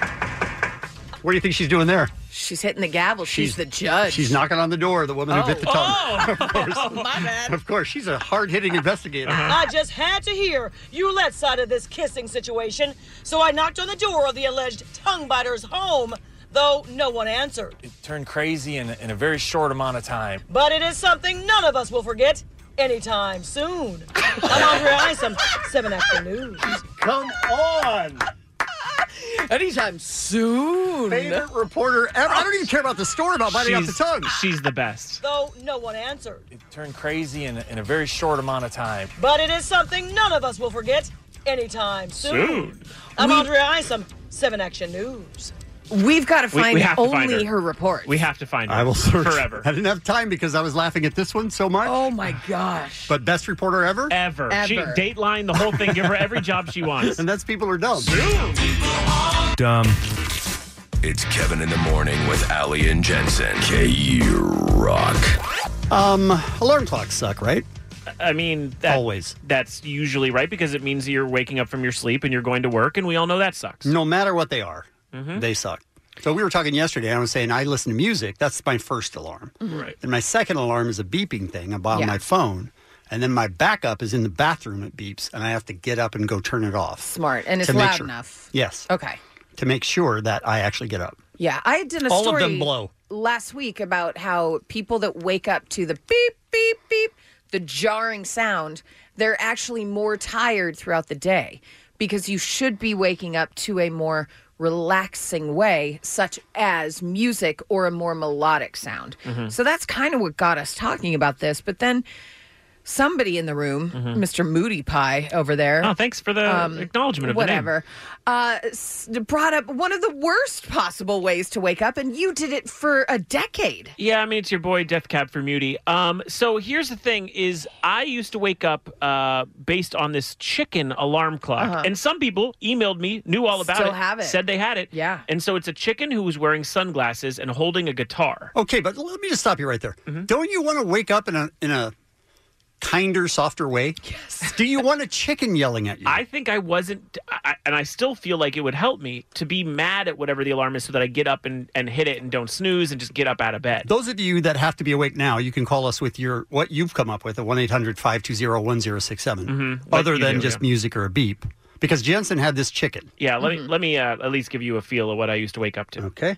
What do you think she's doing there? She's hitting the gavel. She's the judge. She's knocking on the door, the woman who bit the tongue. Oh, Of course. My bad. Of course, she's a hard-hitting investigator. I just had to hear Eulette's side of this kissing situation, so I knocked on the door of the alleged tongue biter's home, though no one answered. It turned crazy in a very short amount of time. But it is something none of us will forget anytime soon. I'm Andrea Isom, 7 Action News. Come on! Anytime soon. Favorite reporter ever. I don't even care about the story about biting off the tongue. She's the best. Though no one answered. It turned crazy in a very short amount of time. But it is something none of us will forget anytime soon. I'm Andrea Isom, 7 Action News. We've got to find we have to find only her. her report. We have to find her. I will search forever. I didn't have time because I was laughing at this one so much. Oh my gosh. But best reporter ever? Ever. She, Ever. Dateline, the whole thing. Give her every job she wants. And that's people are dumb. Dumb. It's Kevin in the Morning with Ali and Jensen. K-Rock. Alarm clocks suck, right? I mean, Always. That's usually right because it means you're waking up from your sleep and you're going to work, and we all know that sucks. No matter what they are, they suck. So we were talking yesterday, and I was saying I listen to music. That's my first alarm. Right. And my second alarm is a beeping thing on Yeah. my phone. And then my backup is in the bathroom. It beeps, and I have to get up and go turn it off. Smart. And it's to make loud sure. enough. Yes. Okay. To make sure that I actually get up. Yeah. I did a All story of them blow. last week about how people that wake up to the beep, beep, beep, the jarring sound, they're actually more tired throughout the day because you should be waking up to a more relaxing way, such as music or a more melodic sound. So that's kind of what got us talking about this. But then somebody in the room, Mr. Moody Pie over there. Oh, thanks for the acknowledgement of whatever, brought up one of the worst possible ways to wake up, and you did it for a decade. Yeah, I mean, it's your boy Death Cab for Muty. So here's the thing is I used to wake up based on this chicken alarm clock. And some people emailed me, knew all about Still it, have it. said they had it. Yeah. And so it's a chicken who was wearing sunglasses and holding a guitar. Okay, but let me just stop you right there. Don't you want to wake up in a kinder, softer way? Yes. Do you want a chicken yelling at you? I think I wasn't, and I still feel like it would help me to be mad at whatever the alarm is so that I get up and hit it and don't snooze and just get up out of bed. Those of you that have to be awake now, you can call us with what you've come up with at 1-800-520-1067, other than just music or a beep. Because Jensen had this chicken. Yeah, let me at least give you a feel of what I used to wake up to. Okay.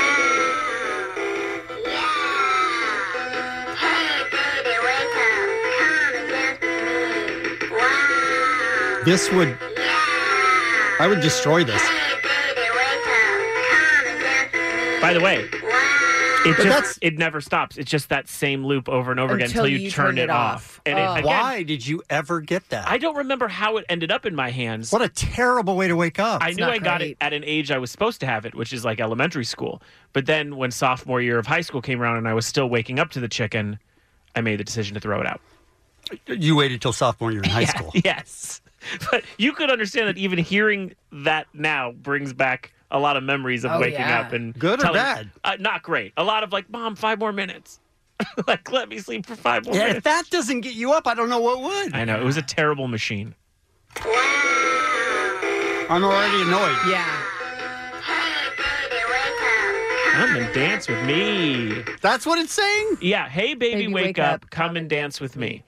This would... I would destroy this. By the way, it never stops. It's just that same loop over and over again until you turn it off. And again, why did you ever get that? I don't remember how it ended up in my hands. What a terrible way to wake up. I knew I got it at an age I was supposed to have it, which is like elementary school. But then when sophomore year of high school came around and I was still waking up to the chicken, I made the decision to throw it out. You waited till sophomore year in high school. Yes. But you could understand that even hearing that now brings back a lot of memories of waking up and good or bad? Not great. A lot of like, Mom, 5 more minutes. Like, let me sleep for 5 more minutes. If that doesn't get you up, I don't know what would. I know. It was a terrible machine. I'm already annoyed. Yeah. Come and dance with me. That's what it's saying? Yeah. Hey, baby, wake up. Come and dance with me.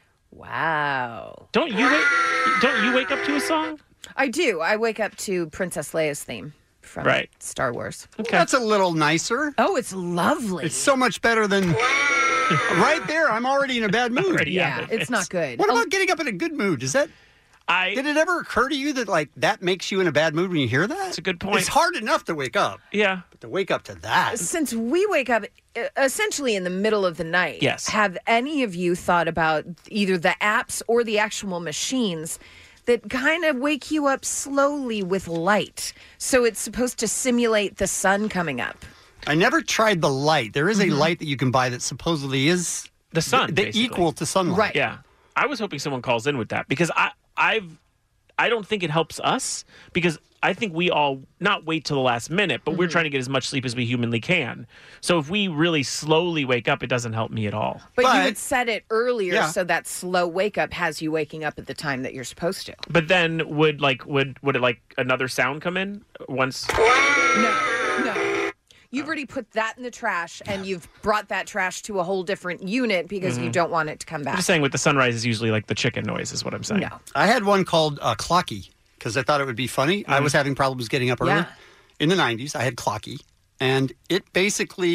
Wow. Don't you wake up to a song? I do. I wake up to Princess Leia's theme from Star Wars. Okay. That's a little nicer. Oh, it's lovely. It's so much better than... Right there, I'm already in a bad mood. Yeah, it's not good. What about getting up in a good mood? Did it ever occur to you that that makes you in a bad mood when you hear that? That's a good point. It's hard enough to wake up. Yeah. But to wake up to that. Since we wake up essentially in the middle of the night, yes. Have any of you thought about either the apps or the actual machines that kind of wake you up slowly with light? So it's supposed to simulate the sun coming up. I never tried the light. There is a light that you can buy that supposedly is the sun, the equal to sunlight. Right. Yeah. I was hoping someone calls in with that because I don't think it helps us because I think we all not wait till the last minute, but we're trying to get as much sleep as we humanly can. So if we really slowly wake up, it doesn't help me at all. But you would set it earlier so that slow wake up has you waking up at the time that you're supposed to. But then would it another sound come in once? No. You've already put that in the trash, and you've brought that trash to a whole different unit because you don't want it to come back. I'm just saying with the sunrise is usually like the chicken noise is what I'm saying. No. I had one called Clocky because I thought it would be funny. I was having problems getting up early. Yeah. In the 90s, I had Clocky, and it basically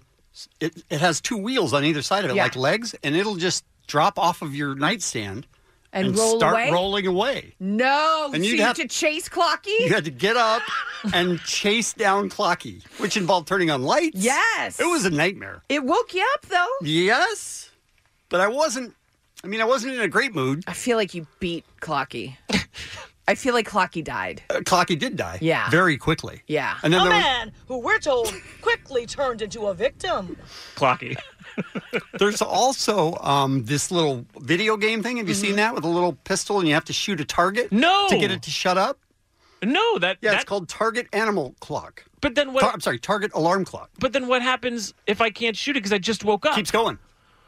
it has two wheels on either side of it, like legs, and it'll just drop off of your nightstand and roll start away? rolling away. No, And so you'd you have have to chase Clocky? You had to get up and chase down Clocky, which involved turning on lights. Yes. It was a nightmare. It woke you up, though. Yes, but I wasn't in a great mood. I feel like you beat Clocky. I feel like Clocky died. Clocky did die. Yeah. Very quickly. Yeah. And then a man who we're told quickly turned into a victim. Clocky. There's also this little video game thing. Have you seen that with a little pistol and you have to shoot a target? No. To get it to shut up? No, it's called Target Animal Clock. But then what? I'm sorry, Target Alarm Clock. But then what happens if I can't shoot it because I just woke up? Keeps going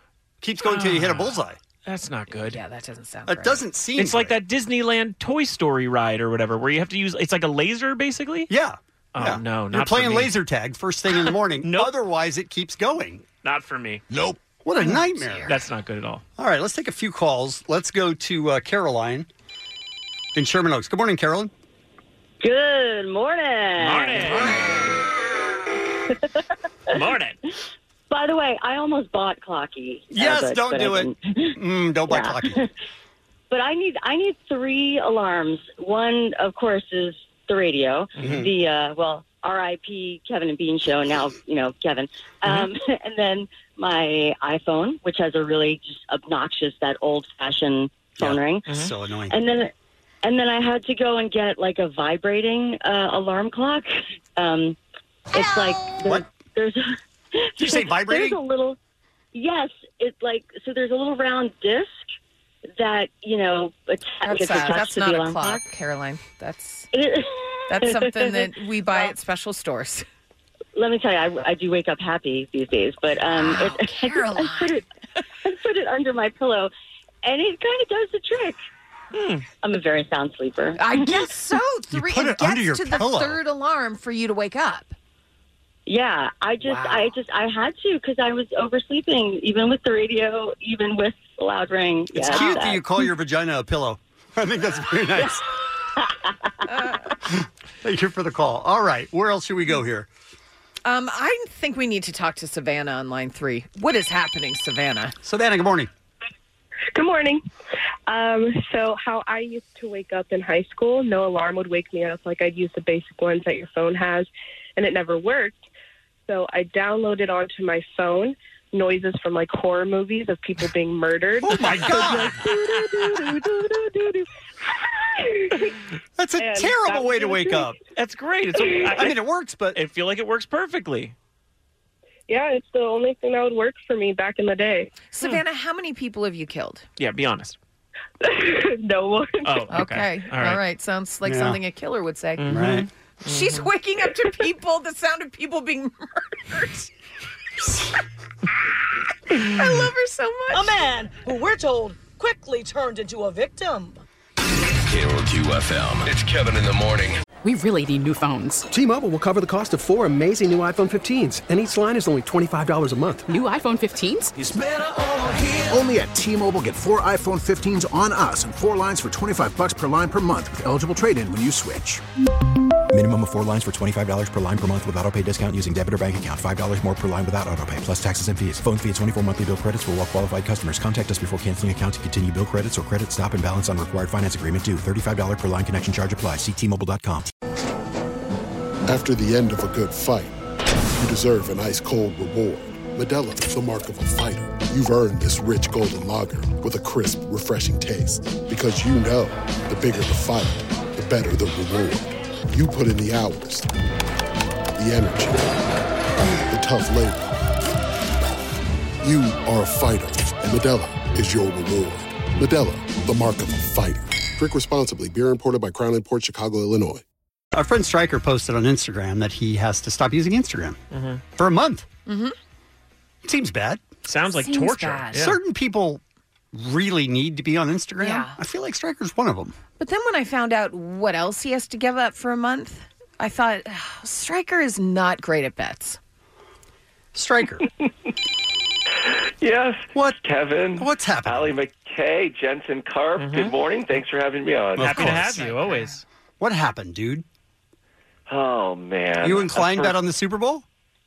till you hit a bullseye. That's not good. Yeah, that doesn't sound It doesn't seem It's like that Disneyland Toy Story ride or whatever where you have to use, it's like a laser basically? Yeah. Oh, Yeah. no, not You're playing for me. laser tag first thing in the morning. Nope. Otherwise, it keeps going. Not for me. Nope. What a nightmare. That's not good at all. All right, let's take a few calls. Let's go to Caroline in Sherman Oaks. Good morning, Caroline. Good morning. Morning. By the way, I almost bought Clocky. Yes, don't do it. Don't buy Clocky. But I need 3 alarms. One, of course, is the radio. The R.I.P. Kevin and Bean show. Now, Kevin. And then my iPhone, which has a really just obnoxious, that old-fashioned phone ring. So annoying. And then I had to go and get like a vibrating alarm clock. It's like there's. Did you say vibrating? There's a little. Yes, it's like so. There's a little round disc that That's not a clock, Caroline. That's something that we buy at special stores. Let me tell you, I do wake up happy these days, but I put it under my pillow, and it kind of does the trick. I'm a very sound sleeper. I guess so. You put it under your pillow. The third alarm for you to wake up. Yeah, I had to because I was oversleeping, even with the radio, even with the loud ring. It's cute that you call your vagina a pillow. I think that's very nice. Thank you for the call. All right, where else should we go here? I think we need to talk to Savannah on line 3. What is happening, Savannah? Savannah, good morning. Good morning. So how I used to wake up in high school, no alarm would wake me up. Like I'd use the basic ones that your phone has, and it never worked. So I downloaded onto my phone noises from like horror movies of people being murdered. Oh my God! That's a terrible way to wake up. That's great. I mean, it works, but I feel like it works perfectly. Yeah, it's the only thing that would work for me back in the day. Savannah, how many people have you killed? Yeah, be honest. No one. Oh, okay. All right. Sounds like something a killer would say. Mm-hmm. Right. She's waking up to people, the sound of people being murdered. I love her so much. A man who we're told quickly turned into a victim. KROQ FM. It's Kevin in the morning. We really need new phones. T-Mobile will cover the cost of 4 amazing new iPhone 15s, and each line is only $25 a month. New iPhone 15s? It's better over here. Only at T-Mobile, get 4 iPhone 15s on us and 4 lines for $25 per line per month with eligible trade-in when you switch. Minimum of 4 lines for $25 per line per month with autopay discount using debit or bank account. $5 more per line without autopay, plus taxes and fees. Phone fee at 24 monthly bill credits for well-qualified customers. Contact us before canceling account to continue bill credits or credit stop and balance on required finance agreement due. $35 per line connection charge applies. See T-Mobile.com. After the end of a good fight, you deserve an ice-cold reward. Modelo, the mark of a fighter. You've earned this rich golden lager with a crisp, refreshing taste. Because you know, the bigger the fight, the better the reward. You put in the hours, the energy, the tough labor. You are a fighter, and Modelo is your reward. Modelo, the mark of a fighter. Drink responsibly. Beer imported by Crown Imports, Chicago, Illinois. Our friend Stryker posted on Instagram that he has to stop using Instagram for a month. Mm-hmm. It seems bad. Sounds like torture. bad. Yeah. Certain people really need to be on Instagram. Yeah. I feel like Stryker's one of them. But then when I found out what else he has to give up for a month, I thought, Stryker is not great at bets. Stryker. Yes. What? Kevin. What's happening? Allie McKay, Jensen Karp. Good morning. Thanks for having me on. Happy to have you, always. What happened, dude? Oh, man. You inclined bet on the Super Bowl?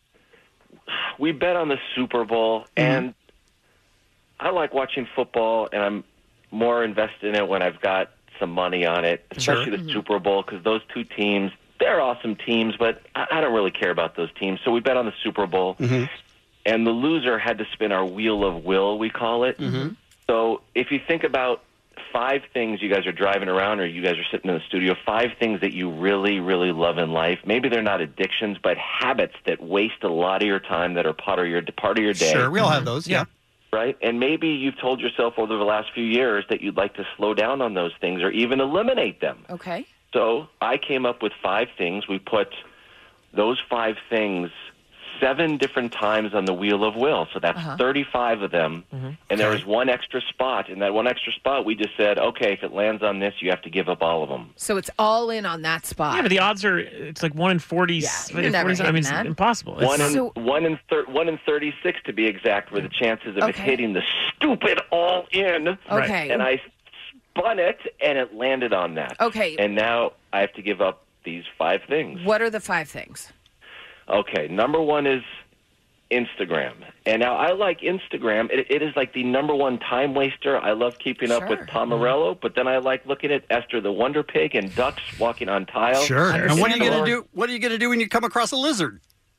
We bet on the Super Bowl, and I like watching football, and I'm more invested in it when I've got some money on it, especially the Super Bowl, because those two teams, they're awesome teams, but I don't really care about those teams. So we bet on the Super Bowl, and the loser had to spin our Wheel of Will, we call it. So if you think about 5 things, you guys are driving around or you guys are sitting in the studio, 5 things that you really, really love in life. Maybe they're not addictions, but habits that waste a lot of your time, that are part of your day. Sure, we all have those, yeah. Right? And maybe you've told yourself over the last few years that you'd like to slow down on those things or even eliminate them. Okay. So I came up with 5 things. We put those 5 things 7 different times on the Wheel of Will. So that's 35 of them. And there was one extra spot. And that one extra spot, we just said, okay, if it lands on this, you have to give up all of them. So it's all in on that spot. Yeah, but the odds are, it's like 1 in 40. Yeah, you're never hitting it's that. impossible. 1 in 36 to be exact were the chances of it hitting the stupid all in. Okay. And I spun it, and it landed on that. Okay. And now I have to give up these 5 things. What are the 5 things? Okay, number 1 is Instagram. And now I like Instagram. It is like the number 1 time waster. I love keeping up with Tom Morello, but then I like looking at Esther the Wonder Pig and ducks walking on tile. Sure. And what are you going to do? What are you going to do when you come across a lizard?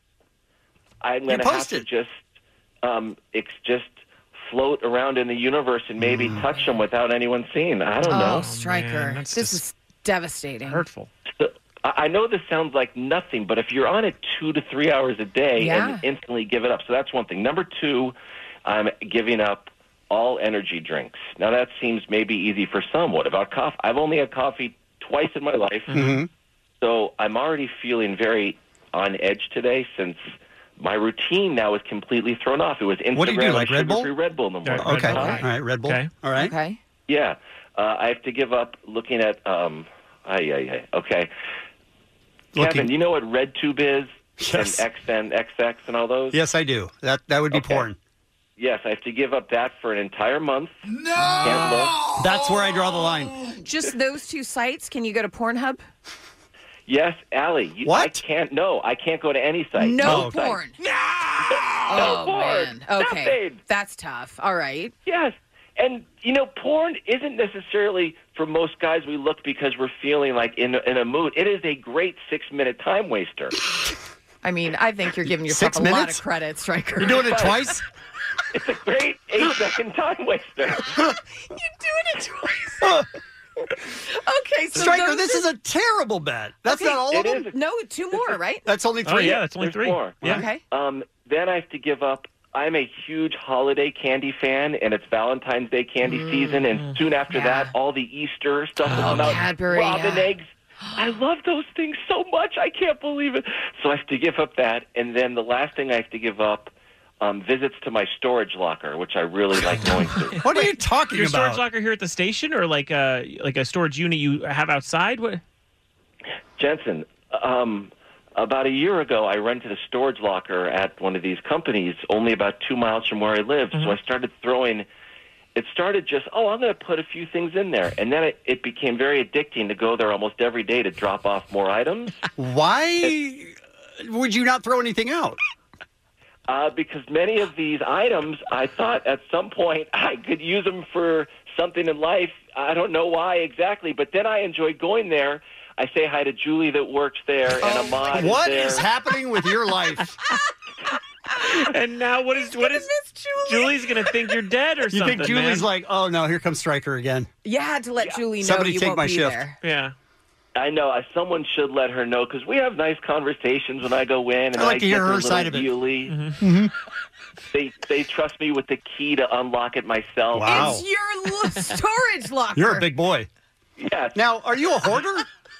I'm going to have to just float around in the universe and maybe touch them without anyone seeing. I don't know. Oh, Stryker. This is devastating. Hurtful. I know this sounds like nothing, but if you're on it 2 to 3 hours a day and instantly give it up, so that's one thing. Number 2, I'm giving up all energy drinks. Now that seems maybe easy for some. What about coffee? I've only had coffee twice in my life, so I'm already feeling very on edge today since my routine now is completely thrown off. It was Instagram. What do you do, like Red Bull? Sugar-free Red Bull in the morning. Okay, all right, Red Bull. Okay. All right. Okay. Yeah, I have to give up looking at. Okay. Kevin, you know what RedTube is? Yes. And XN, XX, and all those? Yes, I do. That would be porn. Yes, I have to give up that for an entire month. No! That's where I draw the line. Just those 2 sites? Can you go to Pornhub? Yes, Allie. I can't go to any site. No porn. No Oh, porn. man. Okay. Nothing. That's tough. All right. Yes. And, porn isn't necessarily, for most guys, we look because we're feeling like in a mood. It is a great 6-minute time waster. I mean, I think you're giving yourself 6 a lot minutes? of credit, Stryker. You're doing it twice? It's a great 8-second time waster. You're doing it twice. Okay, so Stryker, this is a terrible bet. That's not all of them? No, 2 more, right? That's only 3. Oh, yeah, that's only There's 3. more. Yeah. Okay. Then I have to give up. I'm a huge holiday candy fan, and it's Valentine's Day candy season. And soon after that, all the Easter stuff will come out. Cadbury, Robin eggs. I love those things so much. I can't believe it. So I have to give up that. And then the last thing I have to give up, visits to my storage locker, which I really like going to. What are you talking Your about? storage locker here at the station, or like a storage unit you have outside? What? Jensen, about a year ago, I rented a storage locker at one of these companies only about 2 miles from where I live. So I started throwing... It started just, I'm going to put a few things in there. And then it became very addicting to go there almost every day to drop off more items. Why would you not throw anything out? Because many of these items, I thought at some point I could use them for something in life. I don't know why exactly, but then I enjoy going there. I say hi to Julie that works there, and Ahmad What is there. is happening with your life? And now what is Julie's going to think you're dead or something, You think Julie's man. like, oh, no, here comes Stryker again. You had to let Julie know Somebody you take won't my be shift. there. Yeah. I know. Someone should let her know because we have nice conversations when I go in. And I like to hear get her their side of it. Yuli. They trust me with the key to unlock it myself. Wow. It's your storage locker. You're a big boy. Yes. Now, are you a hoarder?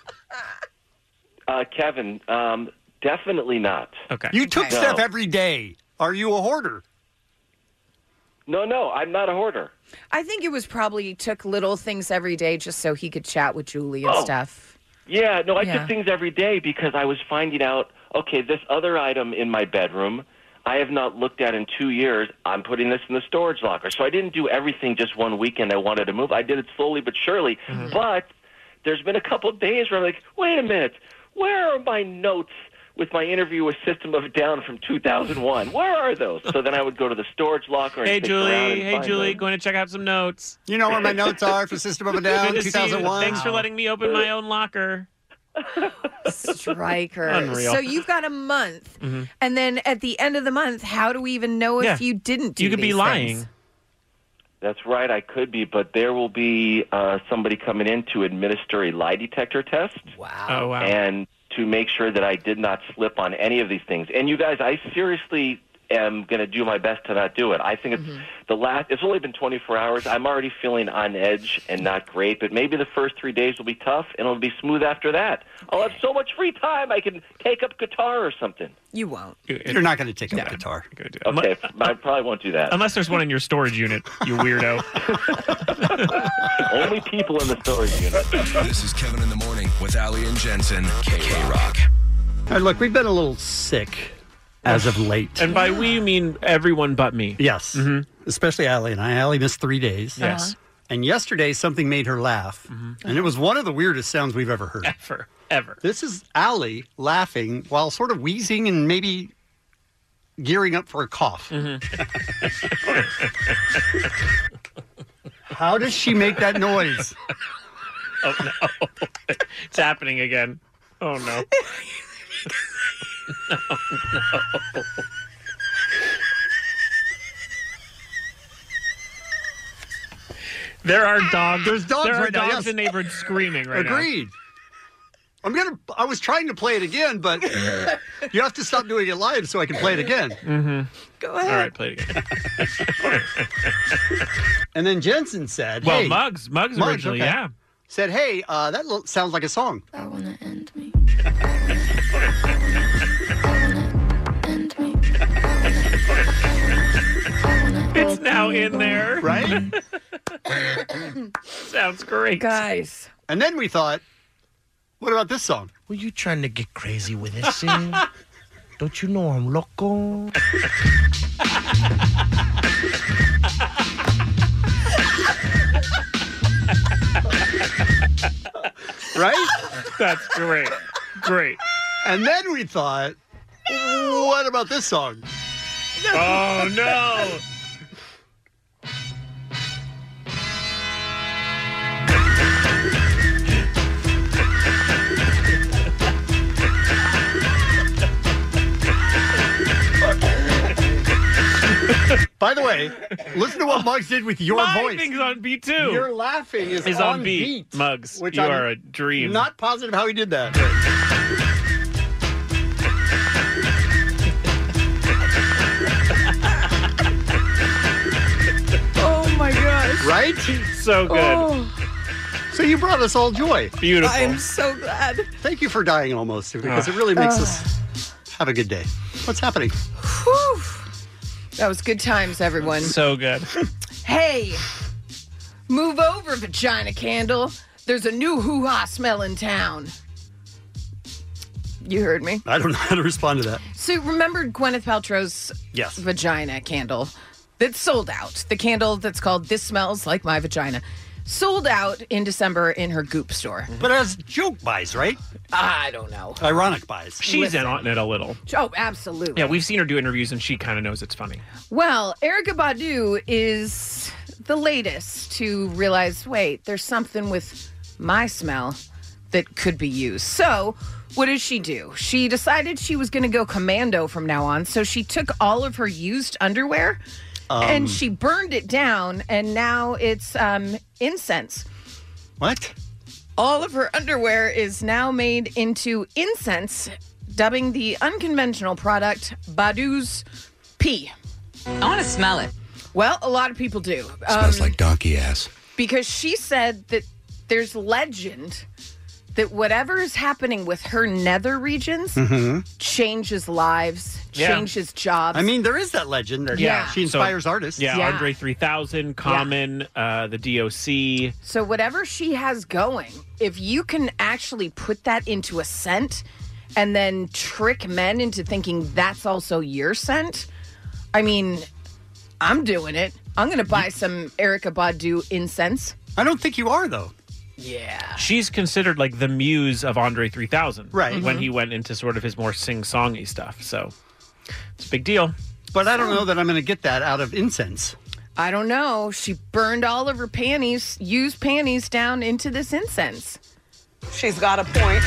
Kevin, definitely not. Okay. You took No. stuff every day. Are you a hoarder? No, I'm not a hoarder. I think it was probably took little things every day just so he could chat with Julie and stuff. Yeah, no, I Yeah. took things every day because I was finding out, okay, this other item in my bedroom I have not looked at in 2 years. I'm putting this in the storage locker. So I didn't do everything just one weekend I wanted to move. I did it slowly but surely. But there's been a couple of days where I'm like, wait a minute, where are my notes with my interview with System of a Down from 2001? Where are those? So then I would go to the storage locker and Hey, fish around and Julie. Hey, find Julie. those. Going to check out some notes. You know where my notes are for System of a Down, Good to see you. 2001? Thanks for letting me open my own locker. Stryker. Unreal. So you've got a month, and then at the end of the month, how do we even know if you didn't do You could be these lying. things? That's right, I could be, but there will be somebody coming in to administer a lie detector test. Wow. Oh, wow. And to make sure that I did not slip on any of these things. And you guys, I seriously am going to do my best to not do it. I think it's only been 24 hours. I'm already feeling on edge and not great, but maybe the first 3 days will be tough and it'll be smooth after that. I'll have so much free time I can take up guitar or something. You won't. You're not going to take up guitar. Okay, I probably won't do that. Unless there's one in your storage unit, you weirdo. Only people in the storage unit. This is Kevin in the Morning with Ali and Jensen. K-Rock. All right, look, we've been a little sick as of late. And by we, you mean everyone but me. Yes. Especially Allie and I. Allie missed 3 days. Yes. And yesterday, something made her laugh. And it was one of the weirdest sounds we've ever heard. Ever. This is Allie laughing while sort of wheezing and maybe gearing up for a cough. How does she make that noise? Oh, no. It's happening again. Oh, no. Oh, no. There are dogs. There's dogs there are right now, dogs yes. in neighborhoods screaming right now. Agreed. I was trying to play it again, but you have to stop doing it live so I can play it again. Go ahead. All right, play it again. And then Jensen said, Well, hey, Muggs originally, okay. yeah. Said, hey, that sounds like a song. I wanna end me. It's now in there. Right? Sounds great. Guys. And then we thought, what about this song? Were you trying to get crazy with this? Don't you know I'm loco? Right? That's great. Great. And then we thought, what about this song? Oh, no. By the way, listen to what Muggs did with your My voice. thing's on beat too. Your laughing is on beat. Muggs, which you I'm are a dream. Not positive how he did that. Oh my gosh. Right? So good. Oh, So you brought us all joy. Beautiful. I'm so glad. Thank you for dying almost, because it really makes us have a good day. What's happening? Whew. That was good times, everyone. So good. Hey, move over, vagina candle. There's a new hoo-ha smell in town. You heard me. I don't know how to respond to that. So remember Gwyneth Paltrow's vagina candle that sold out? The candle that's called This Smells Like My Vagina. Sold out in December in her Goop store. But as joke buys, right? I don't know. Ironic buys. She's in on it a little. Oh, absolutely. Yeah, we've seen her do interviews, and she kind of knows it's funny. Well, Erykah Badu is the latest to realize, wait, there's something with my smell that could be used. So what did she do? She decided she was going to go commando from now on. So she took all of her used underwear and she burned it down, and now it's incense. What? All of her underwear is now made into incense, dubbing the unconventional product Badu's Pee. I want to smell it. Well, a lot of people do. Smells like donkey ass. Because she said that there's legend that whatever is happening with her nether regions changes lives, changes jobs. I mean, there is that legend that she inspires artists. Yeah, Andre 3000, Common, the DOC. So whatever she has going, if you can actually put that into a scent and then trick men into thinking that's also your scent, I mean, I'm doing it. I'm going to buy some Erykah Badu incense. I don't think you are, though. Yeah. She's considered like the muse of Andre 3000. Right. When he went into sort of his more sing-songy stuff. So it's a big deal. But I don't know that I'm going to get that out of incense. I don't know. She burned all of her panties, used panties, down into this incense. She's got a point.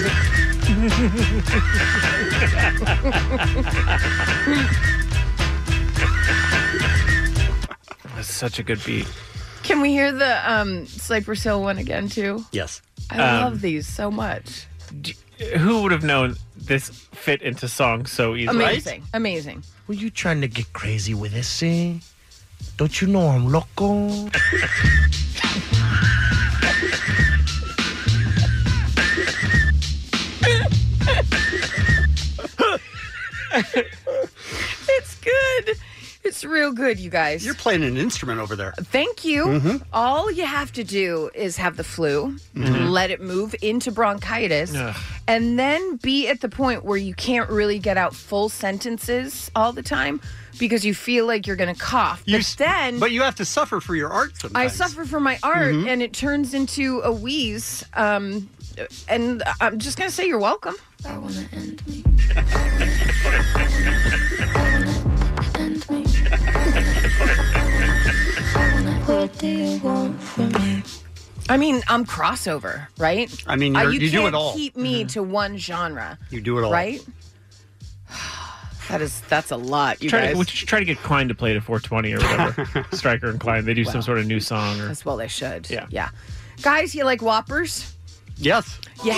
That's such a good beat. Can we hear the Cypress Hill one again, too? Yes. I love these so much. Who would have known this fit into songs so easily? Amazing. Amazing. Were you trying to get crazy with this, eh? Don't you know I'm loco? It's good. It's real good, you guys. You're playing an instrument over there. Thank you. All you have to do is have the flu, let it move into bronchitis, and then be at the point where you can't really get out full sentences all the time because you feel like you're going to cough. But you have to suffer for your art sometimes. I suffer for my art, and it turns into a wheeze. And I'm just going to say you're welcome. I want to end me. What do you want from me? I mean, I'm crossover, right? I mean, you do it all. You can't keep me to one genre. You do it all. Right? That's a lot, you guys. We should try to get Klein to play to 420 or whatever. Stryker and Klein. They do some sort of new song. As well they should. Yeah. Guys, you like Whoppers? Yes. You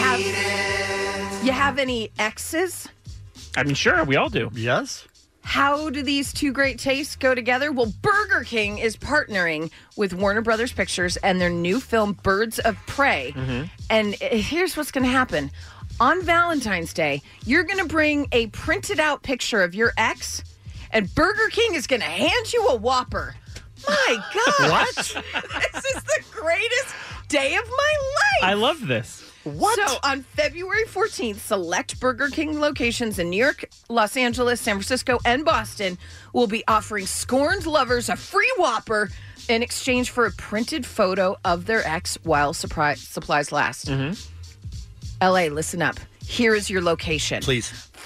have any exes? I mean, sure, we all do. Yes. How do these two great tastes go together? Well, Burger King is partnering with Warner Brothers Pictures and their new film, Birds of Prey. And here's what's going to happen. On Valentine's Day, you're going to bring a printed out picture of your ex, and Burger King is going to hand you a Whopper. My God. What? This is the greatest day of my life. I love this. What? So on February 14th, select Burger King locations in New York, Los Angeles, San Francisco, and Boston will be offering scorned lovers a free Whopper in exchange for a printed photo of their ex while supplies last. LA, listen up. Here is your location. Please.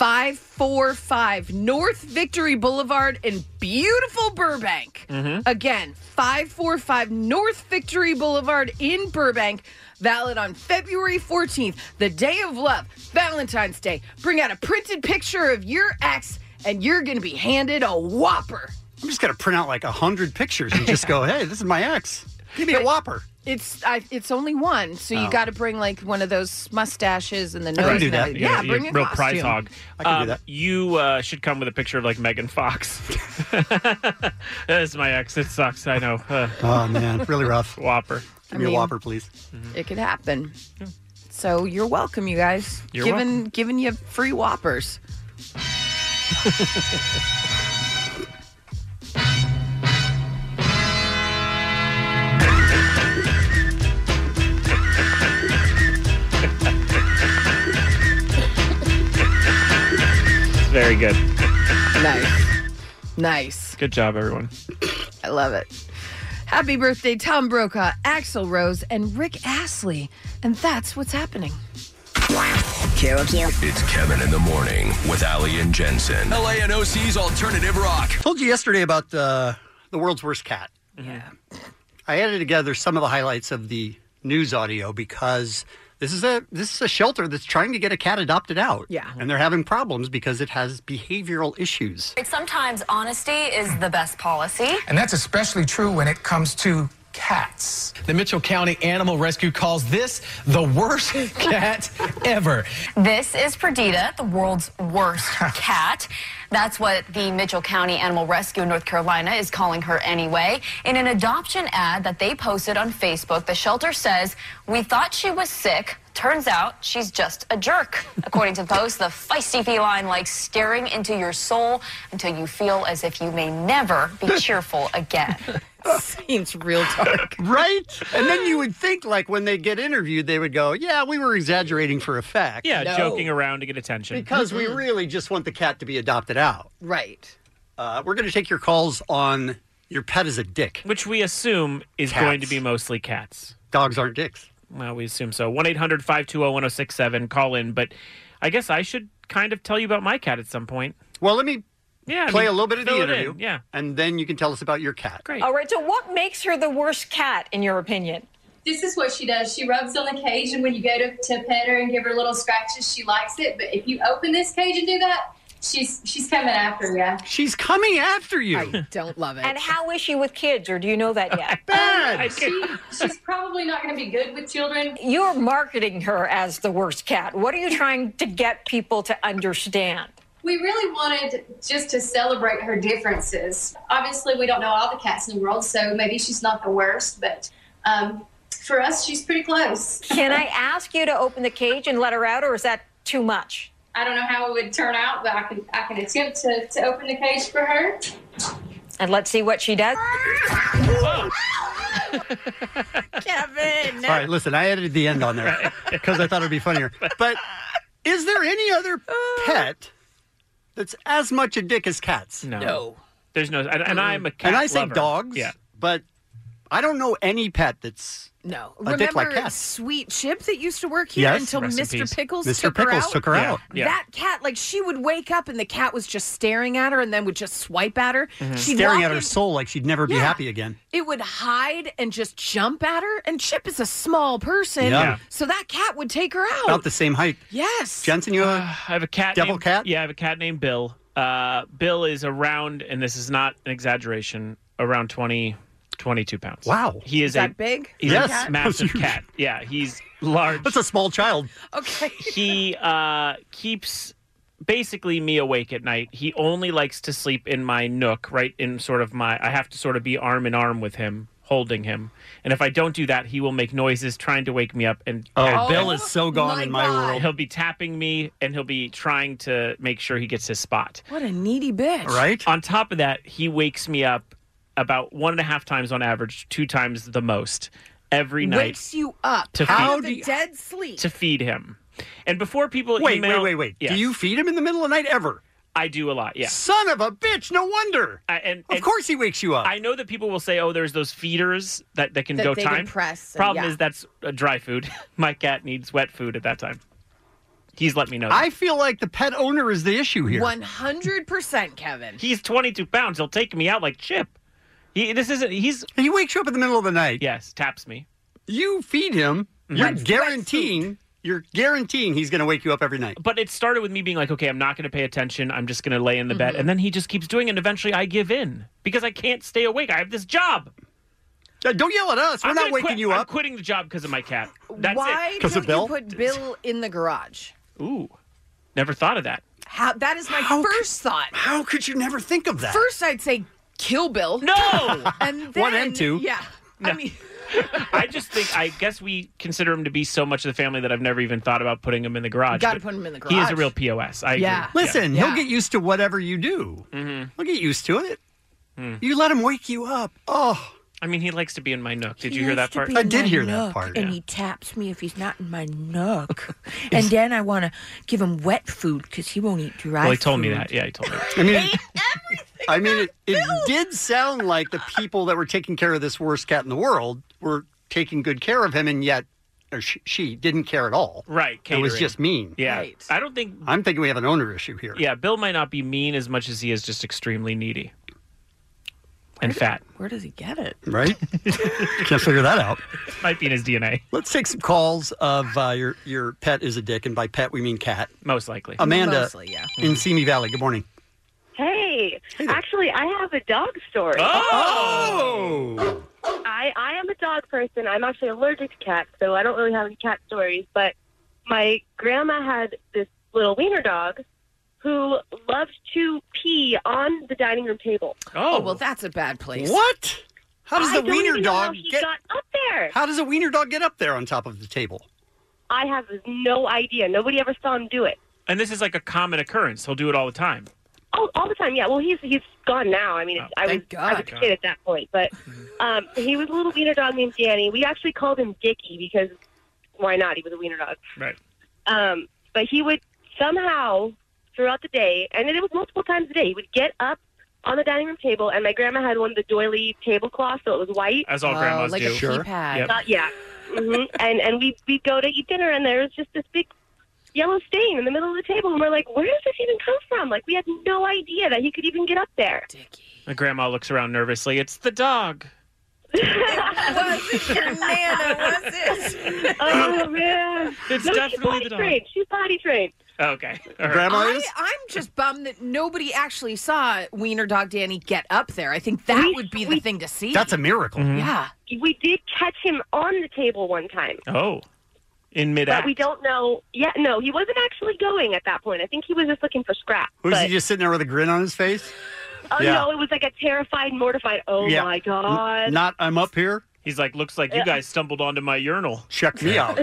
545 North Victory Boulevard in beautiful Burbank. Again, 545 North Victory Boulevard in Burbank. Valid on February 14th, the day of love, Valentine's Day. Bring out a printed picture of your ex, and you're going to be handed a Whopper. I'm just going to print out like 100 pictures and just go, hey, this is my ex. Give me a Whopper. It's only one, so you got to bring like one of those mustaches and the nose. I can do that. Yeah, bring a real costume. prize hog. I can do that. You should come with a picture of like Megan Fox. This is my ex. It sucks. I know. Oh man, really rough. Whopper. Give me a Whopper, please. It could happen. So you're welcome, you guys. You're welcome. Giving you free Whoppers. Very good. Nice. Good job, everyone. I love it. Happy birthday, Tom Brokaw, Axl Rose, and Rick Astley. And that's what's happening. It's Kevin in the Morning with Ali and Jensen. LANOC's Alternative Rock. Told you yesterday about the world's worst cat. Yeah. I added together some of the highlights of the news audio because this is a shelter that's trying to get a cat adopted out. Yeah. And they're having problems because it has behavioral issues. Sometimes honesty is the best policy. And that's especially true when it comes to cats. The Mitchell County Animal Rescue calls this the worst cat ever. This is Perdita, the world's worst cat. That's what the Mitchell County Animal Rescue in North Carolina is calling her anyway. In an adoption ad that they posted on Facebook, the shelter says, "We thought she was sick. Turns out she's just a jerk." According to the post, the feisty feline likes staring into your soul until you feel as if you may never be cheerful again. Seems real dark. Right? And then you would think, like, when they get interviewed, they would go, yeah, we were exaggerating for effect. Yeah, joking around to get attention. Because we really just want the cat to be adopted out. Right. We're going to take your calls on your pet is a dick. Which we assume is going to be mostly cats. Dogs aren't dicks. Well, we assume so. 1-800-520-1067. Call in. But I guess I should kind of tell you about my cat at some point. Well, let me play a little bit of the fill it interview. in, yeah. And then you can tell us about your cat. Great. All right, so what makes her the worst cat, in your opinion? This is what she does. She rubs on the cage, and when you go to pet her and give her little scratches, she likes it. But if you open this cage and do that, she's coming after you. She's coming after you. I don't love it. And how is she with kids, or do you know that yet? Bad. She's probably not going to be good with children. You're marketing her as the worst cat. What are you trying to get people to understand? We really wanted just to celebrate her differences. Obviously, we don't know all the cats in the world, so maybe she's not the worst, but for us, she's pretty close. Can I ask you to open the cage and let her out, or is that too much? I don't know how it would turn out, but I can attempt to open the cage for her. And let's see what she does. Kevin! All right, listen, I edited the end on there because I thought it would be funnier. But is there any other pet that's as much a dick as cats? No. There's no, and I'm a cat And I say lover. dogs, but I don't know any pet that's a dick like Remember cats. Sweet Chip that used to work here Yes. until Rest in Mr. peace. Pickles Mr. took her Pickles out? took her out. Yeah. That cat, like, she would wake up and the cat was just staring at her and then would just swipe at her. She'd Staring walk at her in- soul like she'd never be Yeah. happy again. It would hide and just jump at her. And Chip is a small person. Yeah. So that cat would take her out. About the same height. Yes. Jensen, you have I have a cat. devil named, cat? Yeah, I have a cat named Bill. Bill is around, and this is not an exaggeration, around 22 pounds. Wow. He is that big? He's Yes. a massive Huge. cat. Yeah, he's large. That's a small child. Okay. He keeps basically me awake at night. He only likes to sleep in my nook, right in sort of I have to sort of be arm in arm with him, holding him. And if I don't do that, he will make noises trying to wake me up. And Bill is so gone in my world. He'll be tapping me, and he'll be trying to make sure he gets his spot. What a needy bitch. Right? On top of that, he wakes me up about 1.5 times on average, 2 times the most, every night Wakes you up. To out feed- of the dead sleep. to feed him. And before people Wait. email... Do you feed him in the middle of the night ever? I do a lot, yeah. Son of a bitch, no wonder. Of course he wakes you up. I know that people will say, oh, there's those feeders that can That go they can time. press and- Problem yeah. is that's dry food. My cat needs wet food at that time. He's let me know. I feel like the pet owner is the issue here. 100%, Kevin. He's 22 pounds. He'll take me out like Chip. He wakes you up in the middle of the night. Yes, taps me. You feed him. You're guaranteeing he's going to wake you up every night. But it started with me being like, okay, I'm not going to pay attention. I'm just going to lay in the bed. And then he just keeps doing it. And eventually I give in because I can't stay awake. I have this job. Don't yell at us. We're not waking you up. I'm quitting the job because of my cat. That's Why it. don't you put Bill in the garage? Ooh, never thought of that. That is my first thought. How could you never think of that? First, I'd say kill Bill. No! And then, 1 and 2. Yeah. No. I mean, I guess we consider him to be so much of the family that I've never even thought about putting him in the garage. Gotta but put him in the He is a garage. real POS. I agree. Listen, Yeah. he'll get used to whatever you do. Mm-hmm. He'll get used to it. You let him wake you up. Oh. I mean, he likes to be in my nook. Did you hear that part? I did hear that part. And he taps me if he's not in my nook. And then I want to give him wet food because he won't eat dry Well, he told food. me that. Yeah, he told me that. I mean, it did sound like the people that were taking care of this worst cat in the world were taking good care of him, and yet she didn't care at all. Right. It was catering. just mean. Yeah. I don't think... I'm thinking we have an owner issue here. Yeah, Bill might not be mean as much as he is just extremely needy. And fat. Where does he get it? Right? Can't figure that out. Might be in his DNA. Let's take some calls of your pet is a dick, and by pet we mean cat. Most likely. Amanda Mostly, yeah. in Simi Valley. Good morning. Hey, actually, I have a dog story. Oh! I am a dog person. I'm actually allergic to cats, so I don't really have any cat stories. But my grandma had this little wiener dog who loved to pee on the dining room table. Oh, well, that's a bad place. What? How does I the don't wiener even know how dog he get got up there? How does a wiener dog get up there on top of the table? I have no idea. Nobody ever saw him do it. And this is like a common occurrence. He'll do it all the time. Oh, all the time, yeah. Well, he's gone now. I mean, I was a kid at that point, but he was a little wiener dog named Danny. We actually called him Dickie because why not? He was a wiener dog. Right. But he would somehow throughout the day, and it was multiple times a day, he would get up on the dining room table, and my grandma had one of the doily tablecloths, so it was white. As all grandmas like do. a keypad. Yep. Yeah. And we'd go to eat dinner, and there was just this big yellow stain in the middle of the table, and we're like, where does this even come from? Like, we had no idea that he could even get up there. My grandma looks around nervously. It's the dog. Was your Nana, was it? Oh, man. It's No, definitely the dog. trained. She's potty trained. Okay. All right. Grandma is? I'm just bummed that nobody actually saw Wiener Dog Danny get up there. I think that would be the thing to see. That's a miracle. Yeah. We did catch him on the table one time. Oh. In But mid-act. we don't know. Yeah, no, he wasn't actually going at that point. I think he was just looking for scraps. Was but, he just sitting there with a grin on his face? Oh, Yeah. no, it was like a terrified, mortified, oh, Yeah. my God. Not, I'm up here. He's like, looks like you guys stumbled onto my urinal. Check me out.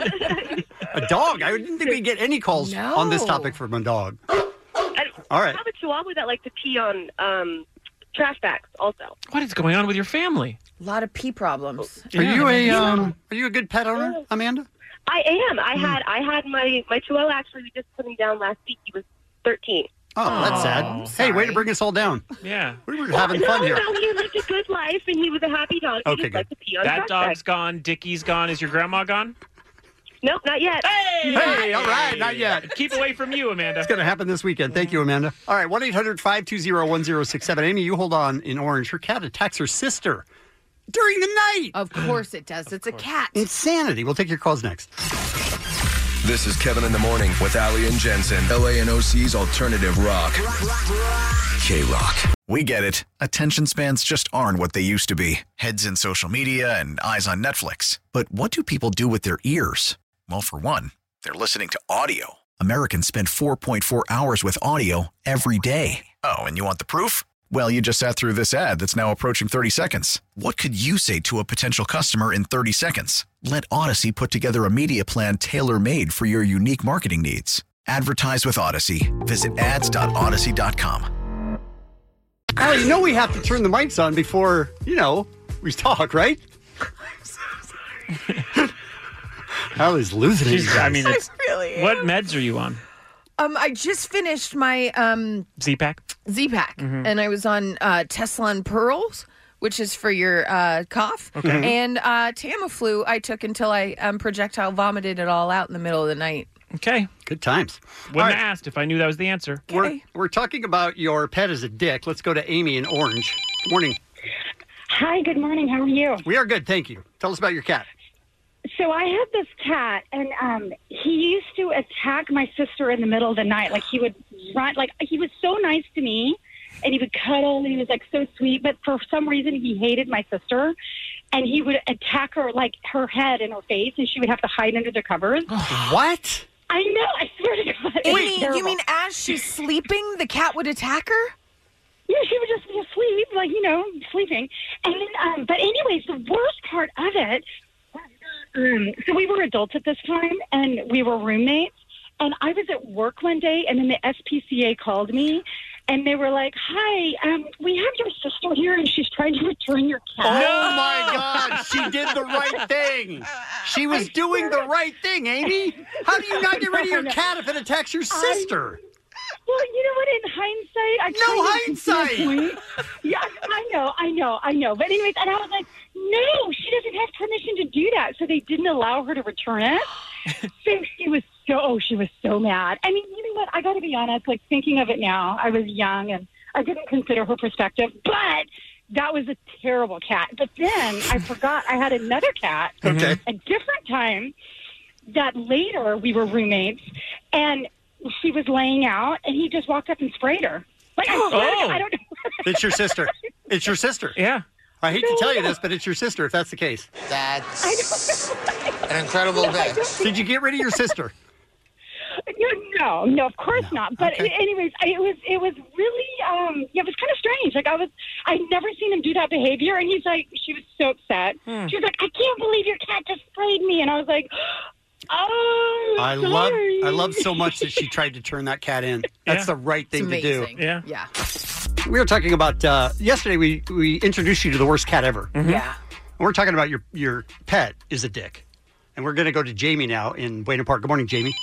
A dog. I didn't think we'd get any calls on this topic from a dog. All right. I have a chihuahua that likes to pee on trash bags also. What is going on with your family? A lot of pee problems. Are you a good pet owner, Amanda? I am. I had my chihuahua, actually, we just put him down last week. He was 13. Oh, that's sad. Hey, way to bring us all down. Yeah. We were having fun here. No, he lived a good life, and he was a happy dog. He Okay, just liked to pee on That trash dog's bags. gone. Dickie's gone. Is your grandma gone? Nope, not yet. Hey, all right, not yet. Keep away from you, Amanda. It's going to happen this weekend. Thank you, Amanda. All right, 1-800-520-1067. Amy, you hold on in Orange. Her cat attacks her sister during the night. Of course it does. It's a cat. Insanity. We'll take your calls next. This is Kevin in the Morning with Ali and Jensen. LANOC's alternative rock. K-Rock. We get it. Attention spans just aren't what they used to be. Heads in social media and eyes on Netflix. But what do people do with their ears? Well, for one, they're listening to audio. Americans spend 4.4 hours with audio every day. Oh, and you want the proof? Well, you just sat through this ad that's now approaching 30 seconds. What could you say to a potential customer in 30 seconds? Let Odyssey put together a media plan tailor-made for your unique marketing needs. Advertise with Odyssey. Visit ads.odyssey.com. Al, you know we have to turn the mics on before, we talk, right? Allie's losing it. I mean, it's, really what meds are you on? I just finished my Z-Pack? Z-Pack, and I was on Tessalon Pearls, which is for your cough, Okay. and Tamiflu I took until I projectile vomited it all out in the middle of the night. Okay. Good times. Wouldn't have asked if I knew that was the answer. We're talking about your pet as a dick. Let's go to Amy in Orange. Good morning. Hi, good morning. How are you? We are good, thank you. Tell us about your cat. So I had this cat, and he used to attack my sister in the middle of the night. Like, he would run, like, he was so nice to me, and he would cuddle, and he was, like, so sweet. But for some reason, he hated my sister, and he would attack her, like, her head and her face, and she would have to hide under the covers. What? I know. I swear to God. it was Amy, terrible. you mean as she's sleeping, the cat would attack her? Yeah, she would just be asleep, like, sleeping. And then, but anyways, the worst part of it, so we were adults at this time, and we were roommates. And I was at work one day, and then the SPCA called me, And they were like, "Hi, we have your sister here, and she's trying to return your cat." Oh, my God. She did the right thing. She was doing the right thing, Amy. How do you not get rid of your cat if it attacks your sister? Well, you know what? In hindsight, Yeah, I know. But anyways, and I was like, no, she doesn't have permission to do that. So they didn't allow her to return it. So she was so mad. I mean, you know what? I got to be honest. Like, thinking of it now, I was young and I didn't consider her perspective, but that was a terrible cat. But then I forgot I had another cat. Okay. A different time that later we were roommates, and she was laying out, and he just walked up and sprayed her. Like, I don't know. It's your sister. It's your sister. Yeah. I hate to tell you this, but it's your sister if that's the case. That's an incredible day. Did you get rid of your sister? No, of course not. But anyways, it was really, it was kind of strange. Like, I'd never seen him do that behavior, and he's like, she was so upset. She was like, "I can't believe your cat just sprayed me," and I was like, "Oh, I love so much that she tried to turn that cat in. That's the right thing to do. Yeah. We were talking about yesterday. We introduced you to the worst cat ever. Yeah. We're talking about your pet is a dick, and we're going to go to Jamie now in Buena Park. Good morning, Jamie.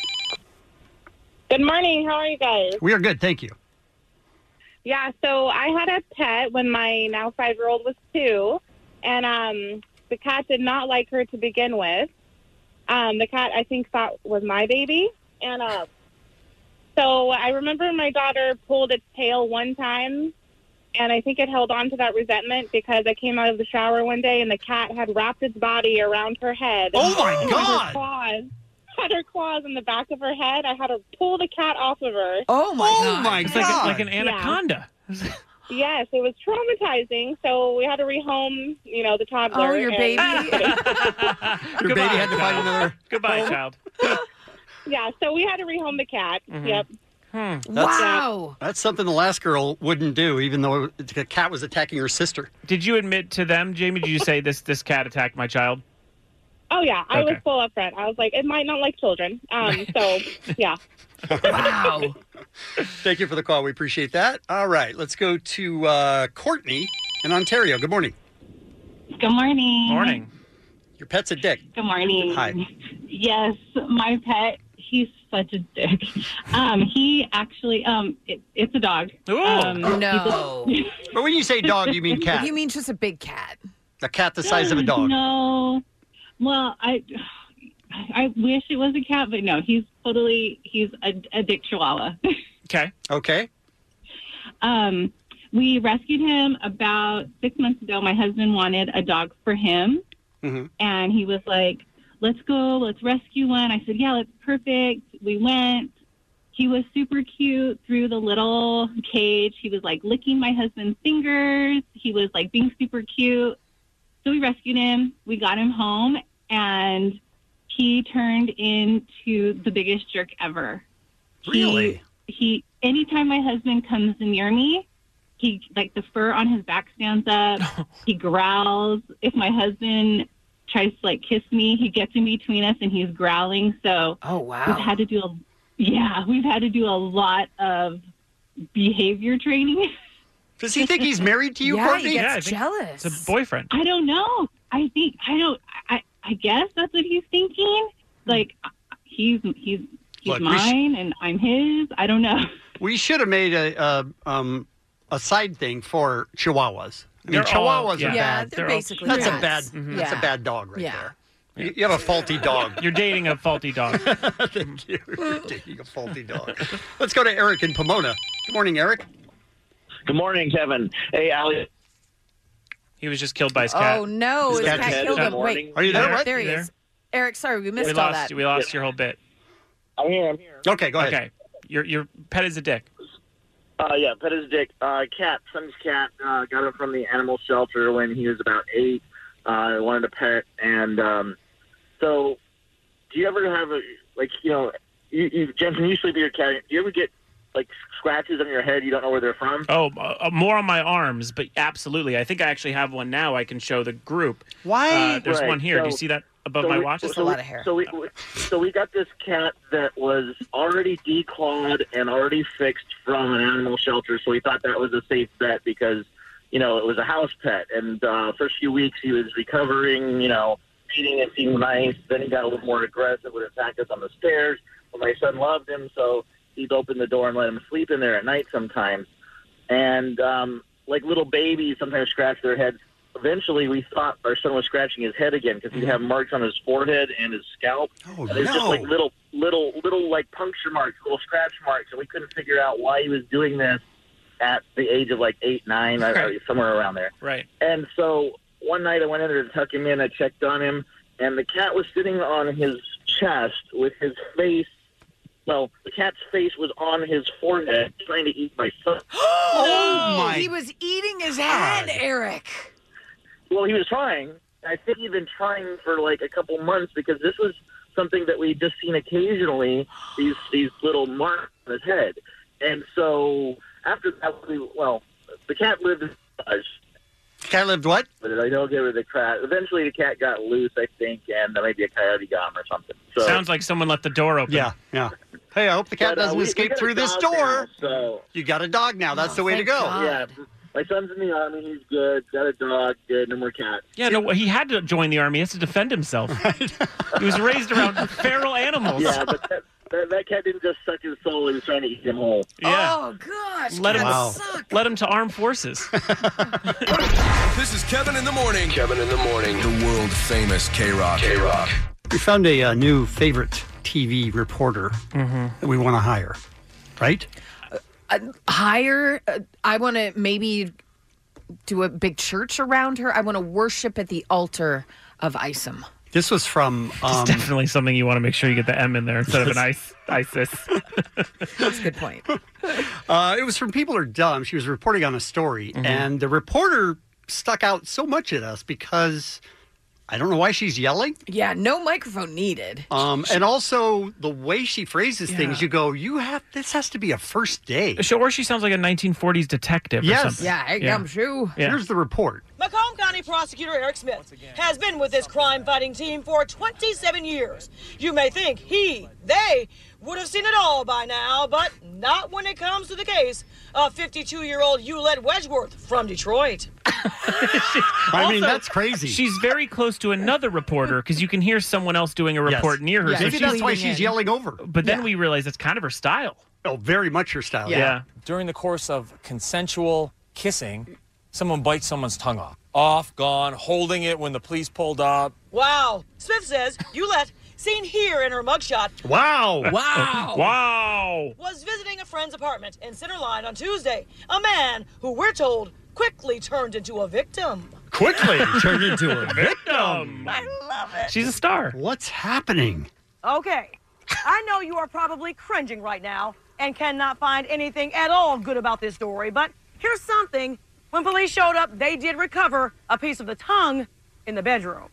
Good morning. How are you guys? We are good, thank you. Yeah, so I had a pet when my now 5-year-old was 2, and the cat did not like her to begin with. The cat, I think, thought was my baby. And so I remember my daughter pulled its tail one time, and I think it held on to that resentment because I came out of the shower one day, and the cat had wrapped its body around her head. Oh, my and God! Had her claws in the back of her head. I had to pull the cat off of her. Oh, my It's God. like an anaconda. Yes, it was traumatizing. So we had to rehome, the toddler. Oh, your baby. Your baby had to find another. Goodbye, child. Yeah, so we had to rehome the cat. Yep. Wow. That's something the last girl wouldn't do, even though the cat was attacking her sister. Did you admit to them, Jamie? Did you say this cat attacked my child? Oh, yeah. I Okay. was full up front. I was like, it might not like children. So, yeah. Wow. Thank you for the call. We appreciate that. All right, let's go to Courtney in Ontario. Good morning. Good morning. Morning. Your pet's a dick. Good morning. Hi. Yes, my pet, he's such a dick. He actually, it's a dog. No. But when you say dog, you mean cat. You mean just a big cat. A cat the size of a dog. No. Well, I wish it was a cat, but no, he's a dick chihuahua. Okay. Okay. We rescued him about 6 months ago. My husband wanted a dog for him, and he was like, "Let's go, let's rescue one." I said, "Yeah, that's perfect." We went. He was super cute through the little cage. He was like licking my husband's fingers. He was like being super cute. So we rescued him. We got him home, and he turned into the biggest jerk ever. Really? He anytime my husband comes near me, he like the fur on his back stands up. He growls. If my husband tries to like kiss me, he gets in between us and he's growling. So we've had to do a lot of behavior training. Does he think he's married to you, Courtney? He gets jealous. It's a boyfriend. I don't know. I guess that's what he's thinking. Like he's Look, mine and I'm his. I don't know. We should have made a side thing for Chihuahuas. I mean, They're all- Chihuahuas yeah. are Yeah, bad. they're basically that's a cats. bad. Mhm. That's a Yeah. bad dog right Yeah. there. You have a faulty dog. You're dating a faulty dog. Thank you. You're dating a faulty dog. Let's go to Eric in Pomona. Good morning, Eric. Good morning, Kevin. Hey, Allie. He was just killed by his cat. Oh, no. His cat killed him. Wait. Are you there? Oh, there he is. Eric, sorry, we missed We all lost. that. We lost your whole bit. I'm here. Okay, go ahead. Okay. Your pet is a dick. Yeah, pet is Dick. Cat, son's cat. Got him from the animal shelter when he was about 8. Wanted a pet, and so do you ever have Jensen, you sleep with your cat. Do you ever get like scratches on your head? You don't know where they're from? Oh, more on my arms, but absolutely. I think I actually have one now. I can show the group. Why? There's Right, one here. Do you so- see that? above my watch. That's a lot of hair. So we got this cat that was already declawed and already fixed from an animal shelter. So we thought that was a safe bet because, it was a house pet. And first few weeks he was recovering, feeding and seemed nice. Then he got a little more aggressive, would attack us on the stairs. But my son loved him, so he'd open the door and let him sleep in there at night sometimes. And like little babies sometimes scratch their heads. Eventually, we thought our son was scratching his head again because he'd have marks on his forehead and his scalp. Oh, There's just like little like puncture marks, little scratch marks, and we couldn't figure out why he was doing this at the age of like 8, 9, somewhere around there. Right. And so one night I went in there to tuck him in. I checked on him, and the cat was sitting on his chest with his face. Well, the cat's face was on his forehead, trying to eat my son. He was eating his head, Eric. Well, he was trying. I think he'd been trying for like a couple months because this was something that we'd just seen occasionally, these little marks on his head. And so after that, the cat lived in the garage. Cat lived what? But I don't give her the cat. Eventually the cat got loose, I think, and maybe a coyote got him or something. So, sounds like someone left the door open. Yeah. Hey, I hope the cat doesn't escape through this door. Now, so. You got a dog now. That's the way to go. God. Yeah. My son's in the Army. He's good. Got a dog. Good. No more cats. Yeah, no, he had to join the Army. He has to defend himself. He was raised around feral animals. Yeah, but that cat didn't just suck his soul. He was trying to eat him whole. Yeah. Oh, gosh. Let him to armed forces. This is Kevin in the Morning. Kevin in the Morning. The world famous K-Rock. K-Rock. We found a new favorite TV reporter that we want to hire, right? I want to maybe do a big church around her. I want to worship at the altar of Isom. This was from... It's definitely something you want to make sure you get the M in there instead of an ISIS. That's a good point. It was from People Are Dumb. She was reporting on a story, and the reporter stuck out so much at us because... I don't know why she's yelling. Yeah, no microphone needed. And also the way she phrases things, you go, this has to be a first day. Or she sounds like a 1940s detective or something. Yeah, I come true. Yeah. Here's the report. Macomb County Prosecutor Eric Smith has been with this crime-fighting team for 27 years. You may think they would have seen it all by now, but not when it comes to the case of 52-year-old Eulette Wedgeworth from Detroit. I mean, that's crazy. She's very close to another reporter because you can hear someone else doing a report near her. Yeah, maybe that's why she's yelling over. But then we realize it's kind of her style. Oh, very much her style. Yeah. During the course of consensual kissing, someone bites someone's tongue off. Off, gone, holding it when the police pulled up. Wow. Smith says Eulette, seen here in her mugshot. Wow. Was visiting a friend's apartment in Center Line on Tuesday. A man who we're told quickly turned into a victim. Quickly turned into a victim. I love it. She's a star. What's happening? Okay. I know you are probably cringing right now and cannot find anything at all good about this story, but here's something. When police showed up, they did recover a piece of the tongue in the bedroom.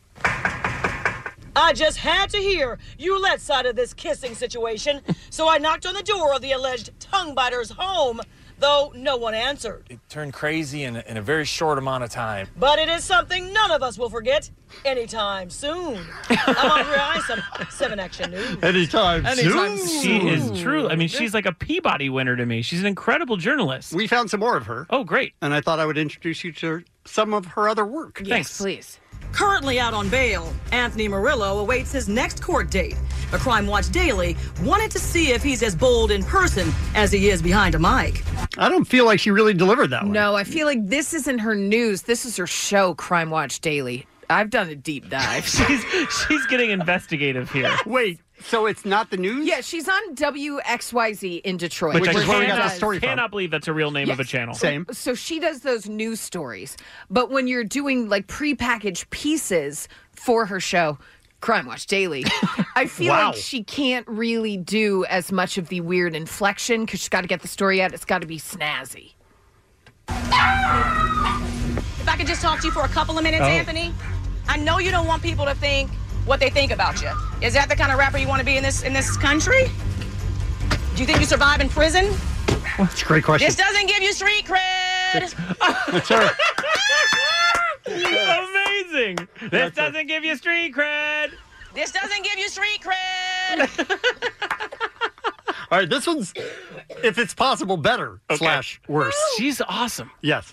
I just had to hear Eulette's side of this kissing situation, so I knocked on the door of the alleged tongue biter's home, though no one answered. It turned crazy in a very short amount of time. But it is something none of us will forget anytime soon. I'm Andrea Isom, 7 Action News. Anytime soon. She is true. I mean, she's like a Peabody winner to me. She's an incredible journalist. We found some more of her. Oh, great. And I thought I would introduce you to some of her other work. Yes, please. Currently out on bail, Anthony Murillo awaits his next court date. But Crime Watch Daily wanted to see if he's as bold in person as he is behind a mic. I don't feel like she really delivered that one. No, I feel like this isn't her news. This is her show, Crime Watch Daily. I've done a deep dive. she's getting investigative here. Wait, so it's not the news? Yeah, she's on WXYZ in Detroit. Which is where we got the story from. Cannot believe that's a real name of a channel. Same. So she does those news stories. But when you're doing like prepackaged pieces for her show, Crime Watch Daily, I feel like she can't really do as much of the weird inflection because she's got to get the story out. It's got to be snazzy. If I could just talk to you for a couple of minutes, Anthony. I know you don't want people to think what they think about you. Is that the kind of rapper you want to be in this country? Do you think you survive in prison? That's a great question. This doesn't give you street cred. That's her. Amazing. This doesn't give you street cred. This doesn't give you street cred. All right, this one's, if it's possible, better / worse. She's awesome. Yes.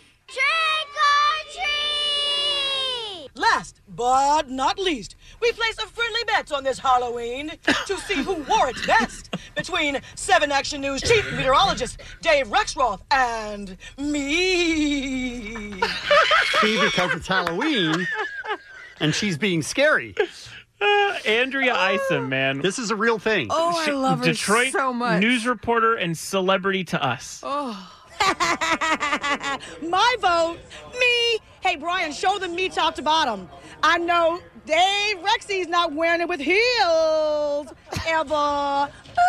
Last but not least, we place a friendly bet on this Halloween to see who wore it best between 7 Action News chief meteorologist Dave Rexroth and me. See, because it's Halloween and she's being scary. Andrea Isom, man. This is a real thing. Oh, I love her Detroit so much. news reporter and celebrity to us. Oh. My vote, me. Hey, Brian, show them me top to bottom. I know Dave Rexy's not wearing it with heels ever.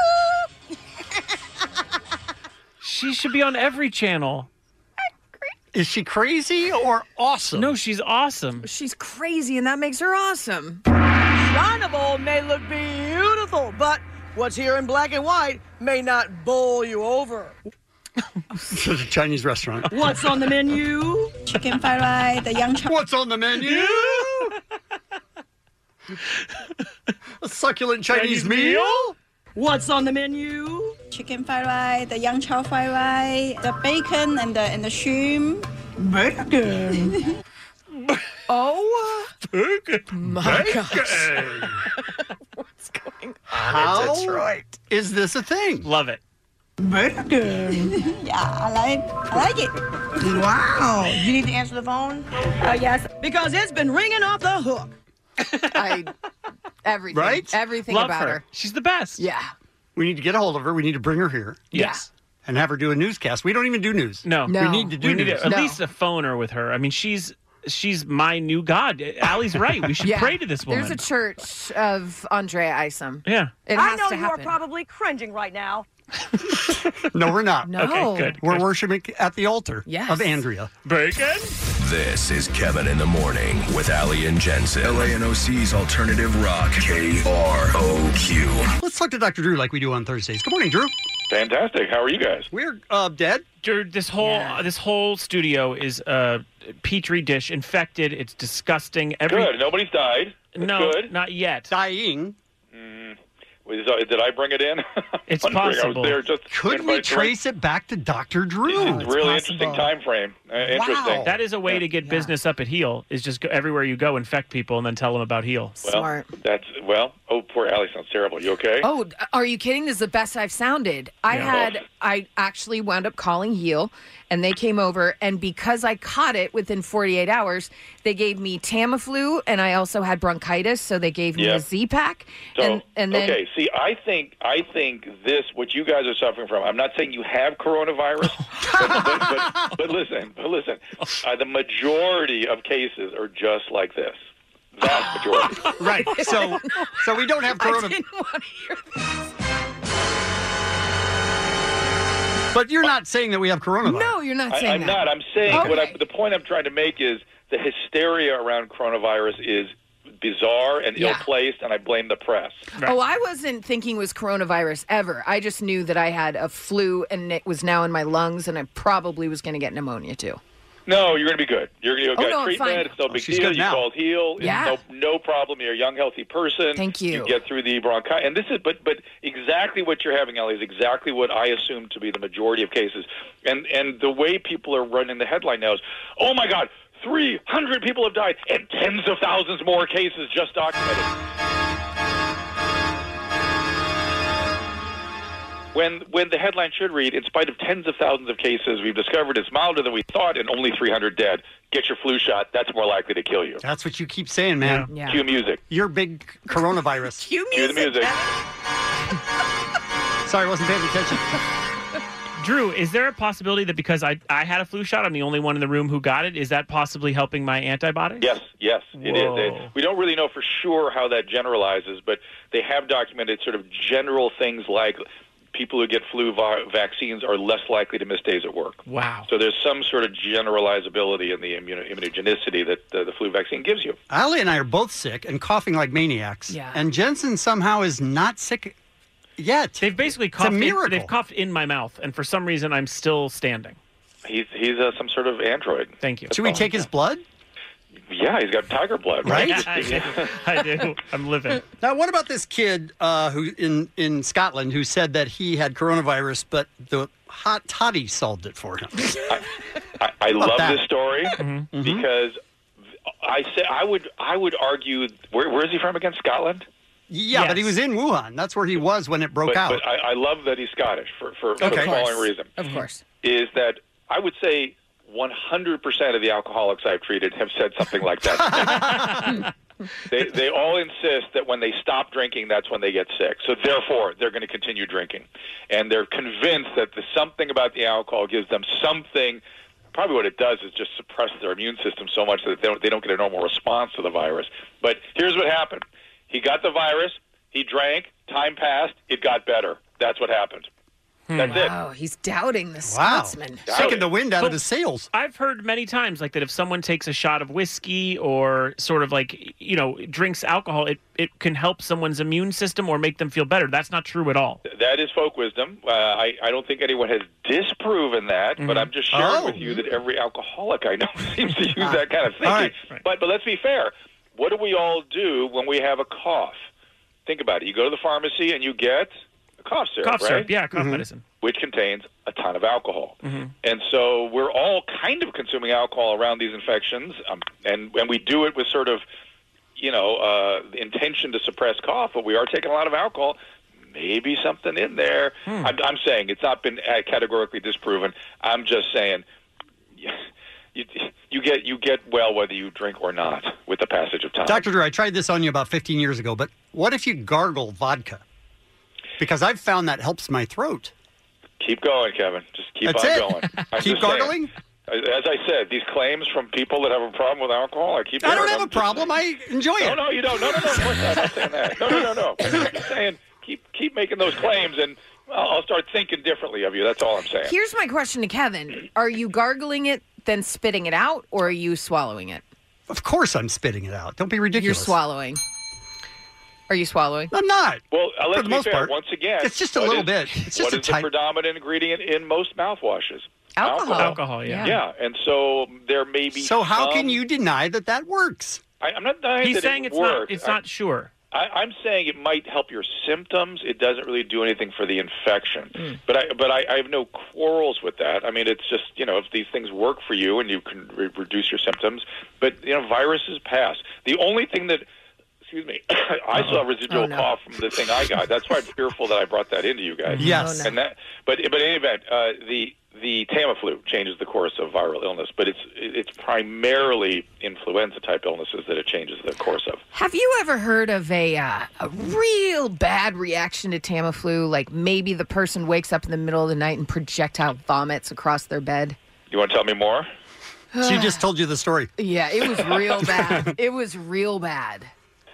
She should be on every channel. Is she crazy or awesome? No, she's awesome. She's crazy, and that makes her awesome. Carnival may look beautiful, but what's here in black and white may not bowl you over. It's a Chinese restaurant. What's on the menu? Chicken fried rice, the young chow. What's on the menu? A succulent Chinese meal? What's on the menu? Chicken fried rice, the young chow fried rice, the bacon and the shrimp. Bacon. Oh my gosh. What's going on in Detroit? Is this a thing? Love it. Bacon. Yeah, I like it. Wow. You need to answer the phone? Yes. Because it's been ringing off the hook. Everything. Right? Everything Love about her. She's the best. Yeah. We need to get a hold of her. We need to bring her here. Yes. And have her do a newscast. We don't even do news. No. We need to do We need news. at least a phoner with her. I mean, she's my new god. Allie's right. We should pray to this woman. There's a church of Andrea Isom. Yeah. It I has know to you happen. are probably cringing right now. No, we're not. No. Okay, good. We're worshiping at the altar of Andrea. Bacon? This is Kevin in the Morning with Allie and Jensen. LANOC's Alternative Rock. KROQ. Let's talk to Dr. Drew like we do on Thursdays. Good morning, Drew. Fantastic. How are you guys? We're dead. Drew, this whole studio is a petri dish, infected. It's disgusting. Good. Nobody's died. That's no, good. not yet. Dying. Did I bring it in? It's I was possible. there just Could we trace it back to Dr. Drew? It's really interesting time frame. Interesting. That is a way to get business up at Heal, is just go everywhere you go, infect people, and then tell them about Heal. Smart. Oh, poor Allie sounds terrible. You okay? Oh, are you kidding? This is the best I've sounded. I actually wound up calling Heal, and they came over, and because I caught it within 48 hours, they gave me Tamiflu, and I also had bronchitis, so they gave me a Z-Pack. So, and then, okay, see, I think this, what you guys are suffering from, I'm not saying you have coronavirus, but listen, the majority of cases are just like this. Vast majority. Right. So we don't have coronavirus. I didn't want to hear this. But you're not saying that we have coronavirus. No, you're not saying I'm that. not. I'm saying Okay. the point I'm trying to make is the hysteria around coronavirus is bizarre and ill-placed, and I blame the press. Oh, I wasn't thinking it was coronavirus ever. I just knew that I had a flu, and it was now in my lungs, and I probably was going to get pneumonia, too. No, you're going to be good. You're going to get I'm treatment. fine. It's no big she's deal. good You now. called Heal. Yeah. It's no problem. You're a young, healthy person. Thank you. You get through the bronchitis. And this is, but exactly what you're having, Ellie, is exactly what I assume to be the majority of cases. And the way people are running the headline now is, oh my God, 300 people have died and tens of thousands more cases just documented. When the headline should read, in spite of tens of thousands of cases, we've discovered it's milder than we thought and only 300 dead. Get your flu shot. That's more likely to kill you. That's what you keep saying, man. Yeah. Cue music. You're big coronavirus. Cue the music. Sorry, I wasn't paying attention. Drew, is there a possibility that because I had a flu shot, I'm the only one in the room who got it? Is that possibly helping my antibodies? Yes, it is. We don't really know for sure how that generalizes, but they have documented sort of general things like people who get flu vaccines are less likely to miss days at work. Wow. So there's some sort of generalizability in the immunogenicity that the flu vaccine gives you. Allie and I are both sick and coughing like maniacs. Yeah. And Jensen somehow is not sick yet. They've basically coughed. It's a miracle. They've coughed in my mouth, and for some reason, I'm still standing. He's some sort of android. Thank you. Should we take his blood? Yeah, he's got tiger blood, Right? I do. I'm living. Now, what about this kid who in Scotland who said that he had coronavirus, but the hot toddy solved it for him? I love that? this story because I would argue. Where is he from again? Scotland. Yeah, but he was in Wuhan. That's where he was when it broke out. But I love that he's Scottish for the following reason. Of course. Is that I would say 100% of the alcoholics I've treated have said something like that. They all insist that when they stop drinking, that's when they get sick. So therefore, they're going to continue drinking. And they're convinced that something about the alcohol gives them something. Probably what it does is just suppress their immune system so much that they don't get a normal response to the virus. But here's what happened. He got the virus. He drank. Time passed. It got better. That's what happened. That's it. Wow, he's doubting the Scotsman. Taking the wind out of his sails. I've heard many times like that if someone takes a shot of whiskey or sort of like, drinks alcohol, it can help someone's immune system or make them feel better. That's not true at all. That is folk wisdom. I don't think anyone has disproven that, but I'm just sharing with you that every alcoholic I know seems to use that kind of thinking. Right. But let's be fair. What do we all do when we have a cough? Think about it. You go to the pharmacy and you get a cough syrup, Cough right? syrup, yeah, cough medicine. Which contains a ton of alcohol. And so we're all kind of consuming alcohol around these infections, and we do it with sort of, the intention to suppress cough, but we are taking a lot of alcohol. Maybe something in there. I'm saying it's not been categorically disproven. I'm just saying you get well whether you drink or not with the passage of time. Dr. Drew, I tried this on you about 15 years ago, but what if you gargle vodka? Because I've found that helps my throat. Keep going, Kevin. Just keep That's on it. going. I'm Keep just gargling? saying, as I said, these claims from people that have a problem with alcohol, I keep I hearing don't have them. a problem. I enjoy it. No, you don't. No, of course not. I'm not saying that. No. I'm just saying keep making those claims, and I'll start thinking differently of you. That's all I'm saying. Here's my question to Kevin. Are you gargling it, then spitting it out, or are you swallowing it? Of course I'm spitting it out. Don't be ridiculous. You're swallowing. Are you swallowing? I'm not. Well, let's For the be most fair. part. Once again, It's just a what little is- bit. It's just what a is the tight- predominant ingredient in most mouthwashes? Alcohol, yeah. Yeah, and so there may be. So how some- can you deny that works? I'm not denying He's that saying it it's not. works. It's not sure. I'm saying it might help your symptoms. It doesn't really do anything for the infection. But I have no quarrels with that. I mean, it's just, if these things work for you and you can reduce your symptoms. But, viruses pass. The only thing that, excuse me, I saw residual cough from the thing I got. That's why I'm fearful that I brought that into you guys. Yes. And that, but in any event, the Tamiflu changes the course of viral illness, but it's primarily influenza-type illnesses that it changes the course of. Have you ever heard of a real bad reaction to Tamiflu? Like maybe the person wakes up in the middle of the night and projectile vomits across their bed? You want to tell me more? She just told you the story. Yeah, it was real bad. It was real bad.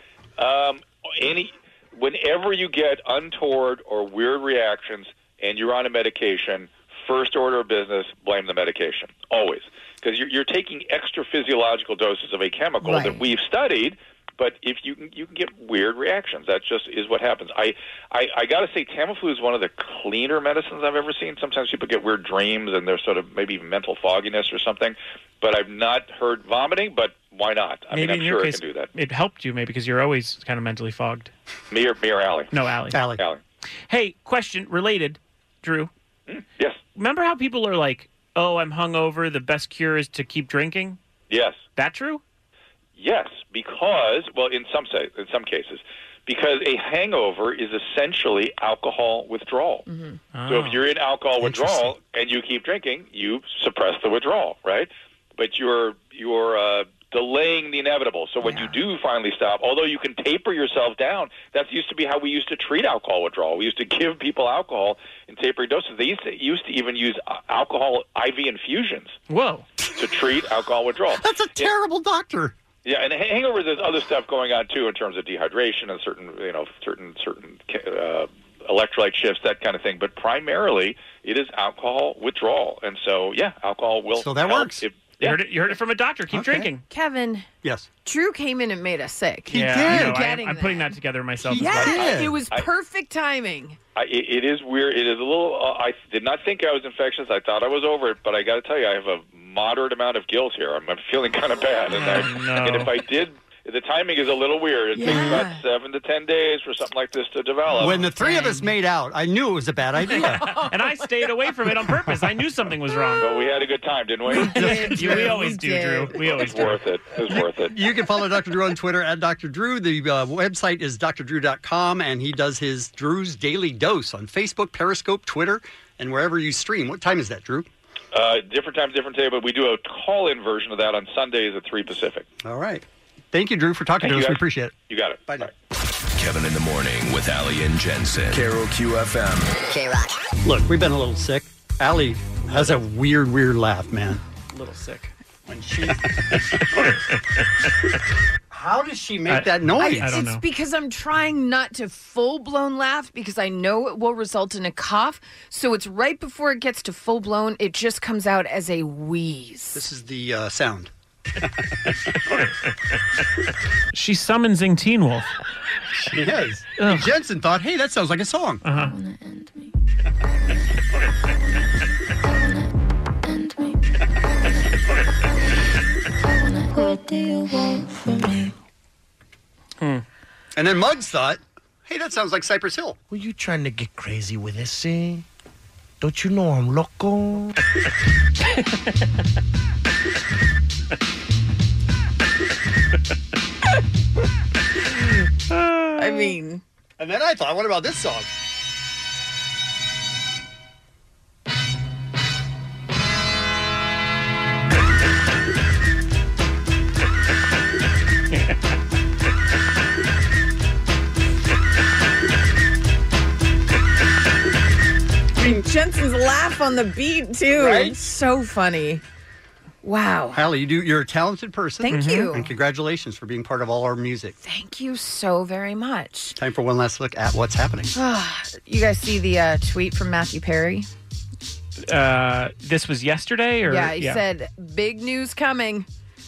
Whenever you get untoward or weird reactions and you're on a medication, first order of business, blame the medication. Always. Because you're taking extra physiological doses of a chemical that we've studied, but if you can get weird reactions. That just is what happens. I got to say, Tamiflu is one of the cleaner medicines I've ever seen. Sometimes people get weird dreams and there's sort of maybe mental fogginess or something, but I've not heard vomiting, but why not? I mean, I'm sure it can do that. It helped you maybe because you're always kind of mentally fogged. Me or Allie? No, Allie. Allie. Hey, question related, Drew. Yes. Remember how people are like, oh, I'm hungover, the best cure is to keep drinking? Yes. That true? Yes, because, well, in some cases, because a hangover is essentially alcohol withdrawal. So if you're in alcohol withdrawal and you keep drinking, you suppress the withdrawal, right? But you're delaying the inevitable. So when you do finally stop, although you can taper yourself down, that used to be how we used to treat alcohol withdrawal. We used to give people alcohol in tapering doses. They used to even use alcohol IV infusions. Whoa. To treat alcohol withdrawal. That's a terrible doctor. Yeah, and hangover, there's other stuff going on too in terms of dehydration and certain electrolyte shifts, that kind of thing. But primarily, it is alcohol withdrawal, and so alcohol will. So that help works. You heard it from a doctor. Keep drinking. Kevin. Yes. Drew came in and made us sick. He did. I'm putting that together myself. Yeah, it was perfect timing. It is weird. It is a little. I did not think I was infectious. I thought I was over it, but I got to tell you, I have a moderate amount of guilt here. I'm feeling kind of bad, and if I did. The timing is a little weird. It takes about 7 to 10 days for something like this to develop. When the three of us made out, I knew it was a bad idea. And I stayed away from it on purpose. I knew something was wrong. But we had a good time, didn't we? We always do, Drew. We always do. It was worth it. You can follow Dr. Drew on Twitter at Dr. Drew. The website is drdrew.com, and he does his Drew's Daily Dose on Facebook, Periscope, Twitter, and wherever you stream. What time is that, Drew? Different times, different day, but we do a call-in version of that on Sundays at 3 Pacific. All right. Thank you, Drew, for talking to us. We appreciate it. You got it. Bye now. Kevin in the Morning with Allie and Jensen. Carol QFM. K-Rock. Look, we've been a little sick. Allie has a weird laugh, man. A little sick. When she... How does she make that noise? I don't know. It's because I'm trying not to full-blown laugh because I know it will result in a cough. So it's right before it gets to full-blown, it just comes out as a wheeze. This is the sound. She's summoning Teen Wolf. She is. Jensen thought, hey, that sounds like a song. Uh-huh. What do you want from me? And then Muggs thought, hey, that sounds like Cypress Hill. Were you trying to get crazy with this, eh? Don't you know I'm loco? I mean... And then I thought, what about this song? Jensen's laugh on the beat, too. Right? So funny. Wow. Allie, you're a talented person. Thank you. And congratulations for being part of all our music. Thank you so very much. Time for one last look at what's happening. You guys see the tweet from Matthew Perry? This was yesterday? Or Yeah, he said, big news coming.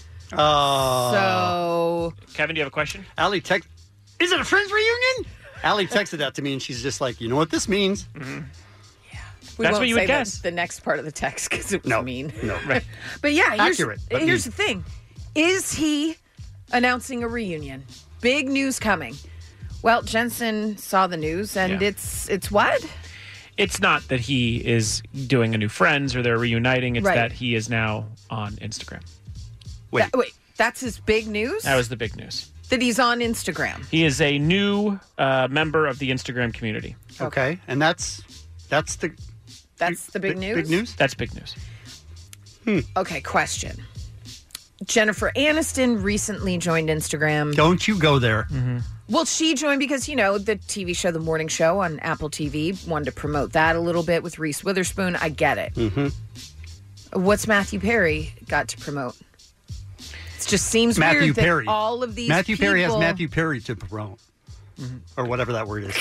Oh. So... Kevin, do you have a question? Allie, is it a Friends reunion? Allie texted that to me, and she's just like, you know what this means? Mm-hmm. We That's won't what you say would guess. The next part of the text because it was mean. No, right. But yeah, Accurate, but here's the thing. Is he announcing a reunion? Big news coming. Well, Jensen saw the news, and it's what? It's not that he is doing a new Friends or they're reuniting. It's that he is now on Instagram. Wait, that's his big news? That was the big news. That he's on Instagram. He is a new member of the Instagram community. Okay, and that's the big news? Big news? That's big news. Okay, question. Jennifer Aniston recently joined Instagram. Don't you go there. Mm-hmm. Well, she joined because, the TV show, The Morning Show on Apple TV, wanted to promote that a little bit with Reese Witherspoon. I get it. Mm-hmm. What's Matthew Perry got to promote? It just seems Matthew weird Perry. that all of these Matthew people... Perry has Matthew Perry to promote. Mm-hmm. Or whatever that word is.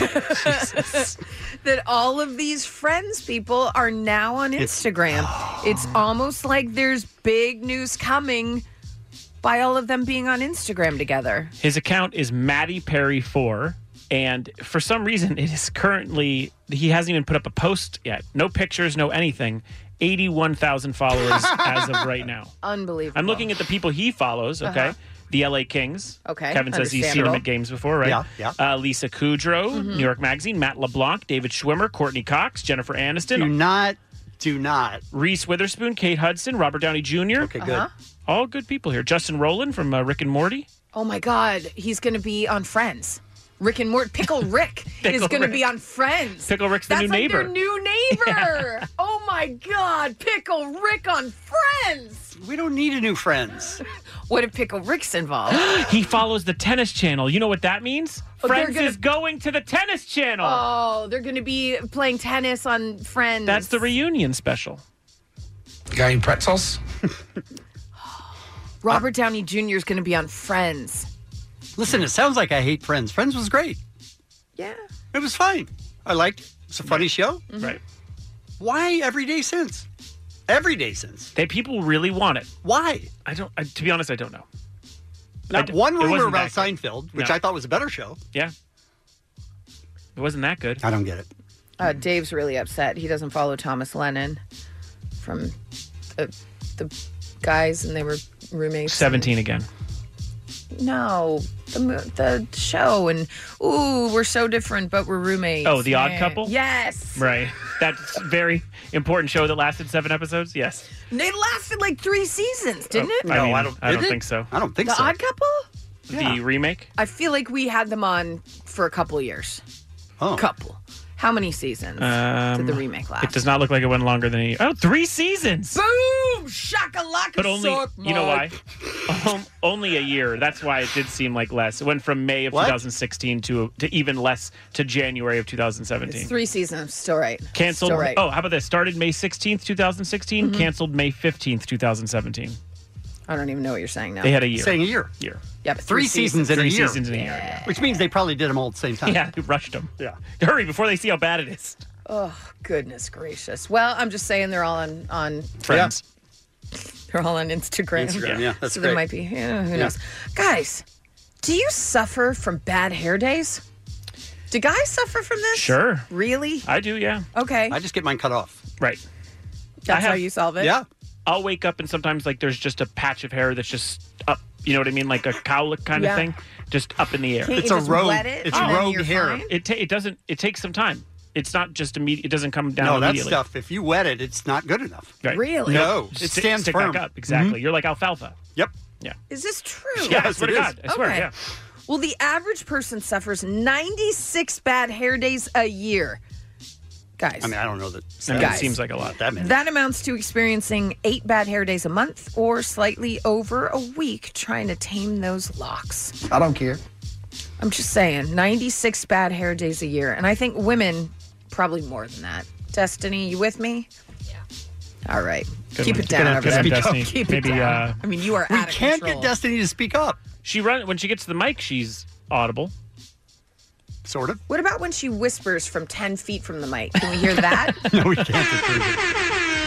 That all of these Friends people are now on Instagram. It's almost like there's big news coming by all of them being on Instagram together. His account is Matty Perry 4, and for some reason it is currently, he hasn't even put up a post yet. No pictures, no anything. 81,000 followers as of right now. Unbelievable. I'm looking at the people he follows, okay? The LA Kings. Okay. Kevin says he's seen them at games before, right? Yeah. Lisa Kudrow, New York Magazine, Matt LeBlanc, David Schwimmer, Courtney Cox, Jennifer Aniston. Do not. Reese Witherspoon, Kate Hudson, Robert Downey Jr. Okay, good. All good people here. Justin Rowland from Rick and Morty. Oh my God, he's going to be on Friends. Rick and Morty. Pickle Rick is going to be on Friends. Pickle Rick's the new neighbor. That's like their new neighbor. Yeah. Oh my God, Pickle Rick on Friends. We don't need a new Friends. What if Pickle Rick's involved? He follows the Tennis Channel. You know what that means? Friends is going to the Tennis Channel. Oh, they're going to be playing tennis on Friends. That's the reunion special. Got any pretzels? Robert Downey Jr. is going to be on Friends. Listen, it sounds like I hate Friends. Friends was great. Yeah. It was fine. I liked it. It's a funny show. Mm-hmm. Right. Why every day since? Every day since. People really want it. Why? To be honest, I don't know. Not one rumor about Seinfeld, which I thought was a better show. Yeah. It wasn't that good. I don't get it. Dave's really upset. He doesn't follow Thomas Lennon from the guys and they were roommates? 17 again. No, the show and we're so different, but we're roommates. Oh, The Odd Couple? Yes. Right. That's a very important show that lasted 7 episodes. Yes. They lasted like 3 seasons, didn't it? I don't think so. I don't think The Odd Couple? The remake? I feel like we had them on for a couple years. Oh. Couple. How many seasons did the remake last? It does not look like it went longer than a year. Oh, 3 seasons. Boom! Shakalaka. But only, you know why? Only a year. That's why it did seem like less. It went from May of 2016 to even less to January of 2017. It's 3 seasons. Still right. Canceled. Still right. Oh, how about this? Started May 16th, 2016. Canceled May 15th, 2017. I don't even know what you're saying now. They had a year. Saying a year. Yeah, but 3 seasons in a 3 year. seasons in a year. Yeah. Which means they probably did them all at the same time. Yeah, rushed them. Yeah. Hurry before they see how bad it is. Oh, goodness gracious. Well, I'm just saying they're all on Friends. They're all on Instagram. Yeah, that's so great. there might be, who knows. Guys, do you suffer from bad hair days? Do guys suffer from this? Sure. Really? I do, yeah. Okay. I just get mine cut off. Right. That's how you solve it? Yeah. I'll wake up and sometimes like there's just a patch of hair that's just up. You know what I mean? Like a cowlick kind Yeah. of thing. Just up in the air. Can't you just wet it It's and then rogue you're hair. fine? It doesn't. It takes some time. It's not just immediate. It doesn't come down No, that immediately. stuff, if you wet it, it's not good enough. Right. Really? No. It Stick- stands stick firm. back up. Exactly. You're like alfalfa. Yep. Yeah. Is this true? Yeah, I Yes, swear it to is. God. I swear, Okay. yeah. Well, the average person suffers 96 bad hair days a year. Guys. I mean, I don't know that. I mean, Guys. it seems like a lot. That many. That amounts to experiencing 8 bad hair days a month or slightly over a week trying to tame those locks. I don't care. I'm just saying, 96 bad hair days a year. And I think women, probably more than that. Destiny, you with me? Yeah. All right. Good Keep one. it down over Good there. one, Destiny. Keep Maybe, it down. I mean, you are we out of can't control. get Destiny to speak up. When she gets to the mic, she's audible. Sort of. What about when she whispers from 10 feet from the mic? Can we hear that? No, we can't.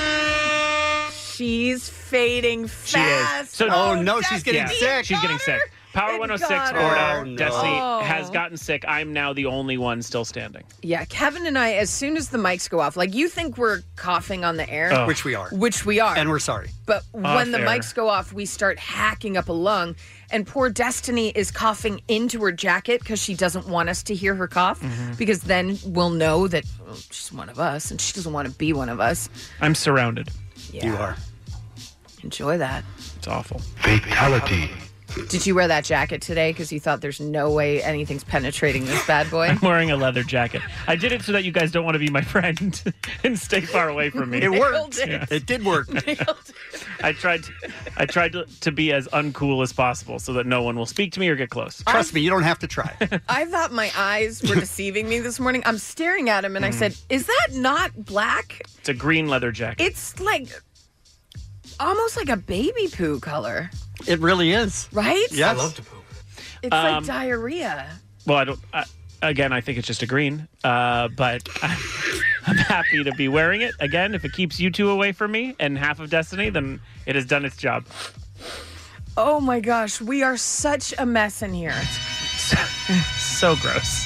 She's fading fast. So- Oh, no, she's getting Yeah, sick. she's getting sick. Power It 106, got her. Florida. Oh, no. Destiny Oh. has gotten sick. I'm now the only one still standing. Yeah, Kevin and I, as soon as the mics go off, like you think we're coughing on the air, Oh. Which we are. which we are. And we're sorry. But when the air. mics go off, we start hacking up a lung. And poor Destiny is coughing into her jacket because she doesn't want us to hear her cough. Mm-hmm. Because then we'll know that she's one of us and she doesn't want to be one of us. I'm surrounded. Yeah. You are. Enjoy that. It's awful. Fatality. Did you wear that jacket today because you thought there's no way anything's penetrating this bad boy? I'm wearing a leather jacket. I did it so that you guys don't want to be my friend and stay far away from me. It worked. Nailed it. Yeah. It did work. I tried to be as uncool as possible so that no one will speak to me or get close. Trust me, you don't have to try. I thought my eyes were deceiving me this morning. I'm staring at him and I said, is that not black? It's a green leather jacket. It's like almost like a baby poo color, It really is. right? Yes. I love to poop. It's like diarrhea. Well, I don't. Again, I think it's just a green, but I'm happy to be wearing it. Again, if it keeps you two away from me and half of Destiny, then it has done its job. Oh my gosh, we are such a mess in here. So gross.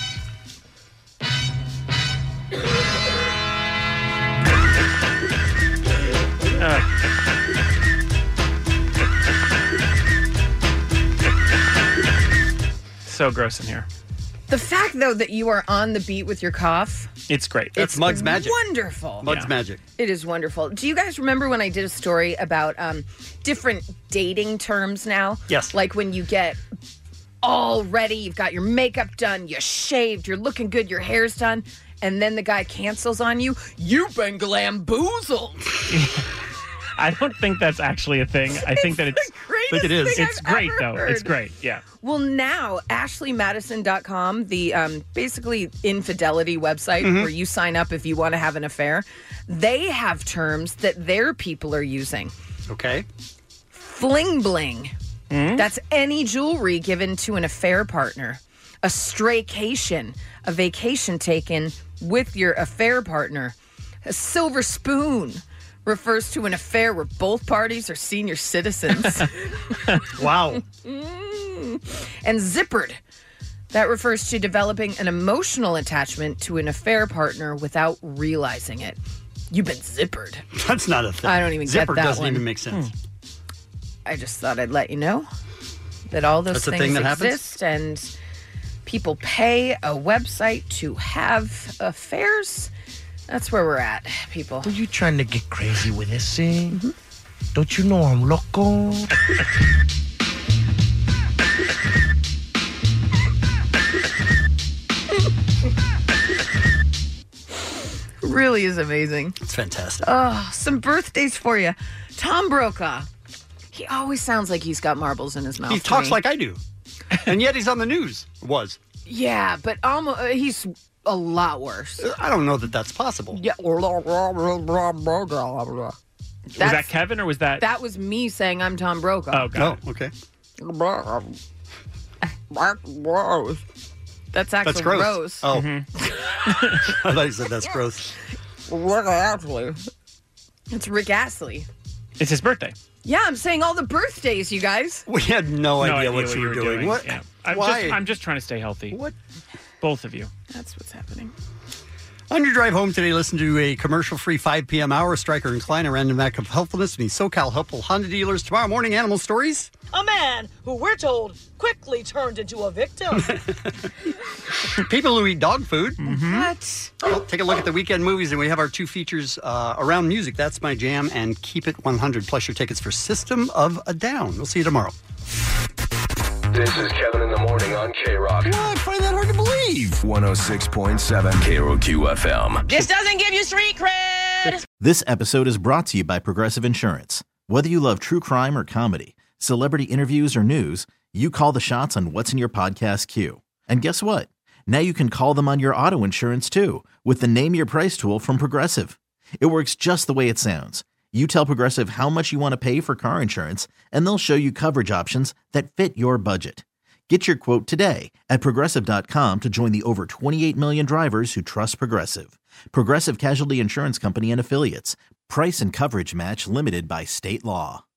So gross in here. The fact, though, that you are on the beat with your cough, It's great. That's Mug's magic. wonderful. Mug's Yeah. magic. It is wonderful. Do you guys remember when I did a story about different dating terms now? Yes. Like when you get all ready, you've got your makeup done, you shaved, you're looking good, your hair's done, and then the guy cancels on you. You've been glamboozled. I don't think that's actually a thing. I think that it's. Greatest think it is. thing It's I've great ever though. heard. It's great. Yeah. Well, now AshleyMadison.com, the basically infidelity website where you sign up if you want to have an affair, they have terms that their people are using. Okay. Fling bling. That's any jewelry given to an affair partner. A straycation, a vacation taken with your affair partner. A silver spoon refers to an affair where both parties are senior citizens. Wow. And zippered, that refers to developing an emotional attachment to an affair partner without realizing it. You've been zippered. That's not a thing. I don't even Zipper get that doesn't one. even make sense. I just thought I'd let you know that all those That's a things thing that happens? exist and people pay a website to have affairs. That's where we're at, people. Are you trying to get crazy with this, eh? Don't you know I'm loco? Really is amazing. It's fantastic. Oh, some birthdays for you. Tom Brokaw. He always sounds like he's got marbles in his mouth. He to talks me. like I do. And yet he's on the news. Was. Yeah, but almost he's a lot worse. I don't know that that's possible. Yeah. Was that Kevin or was that? That was me saying I'm Tom Brokaw. Oh, got it. Okay. That's Axl That's gross. Rose. Oh. I thought you said that's gross. It's Rick Astley. It's his birthday. Yeah, I'm saying all the birthdays, you guys. We had no idea what you were doing. What? Yeah. Why? I'm just trying to stay healthy. What? Both of you. That's what's happening. On your drive home today, listen to a commercial-free 5 p.m. hour. Stryker and Klein, a random act of helpfulness. And SoCal helpful Honda dealers. Tomorrow morning, animal stories. A man who we're told quickly turned into a victim. People who eat dog food. What? Well, take a look at the weekend movies, and we have our two features around music. That's My Jam and Keep It 100, plus your tickets for System of a Down. We'll see you tomorrow. This is Kevin in the Morning on K-Rock. What? I find that hard to believe. 106.7 KROQ FM. This doesn't give you street cred. This episode is brought to you by Progressive Insurance. Whether you love true crime or comedy, celebrity interviews or news, you call the shots on what's in your podcast queue. And guess what? Now you can call them on your auto insurance too with the Name Your Price tool from Progressive. It works just the way it sounds. You tell Progressive how much you want to pay for car insurance, and they'll show you coverage options that fit your budget. Get your quote today at Progressive.com to join the over 28 million drivers who trust Progressive. Progressive Casualty Insurance Company and Affiliates. Price and coverage match limited by state law.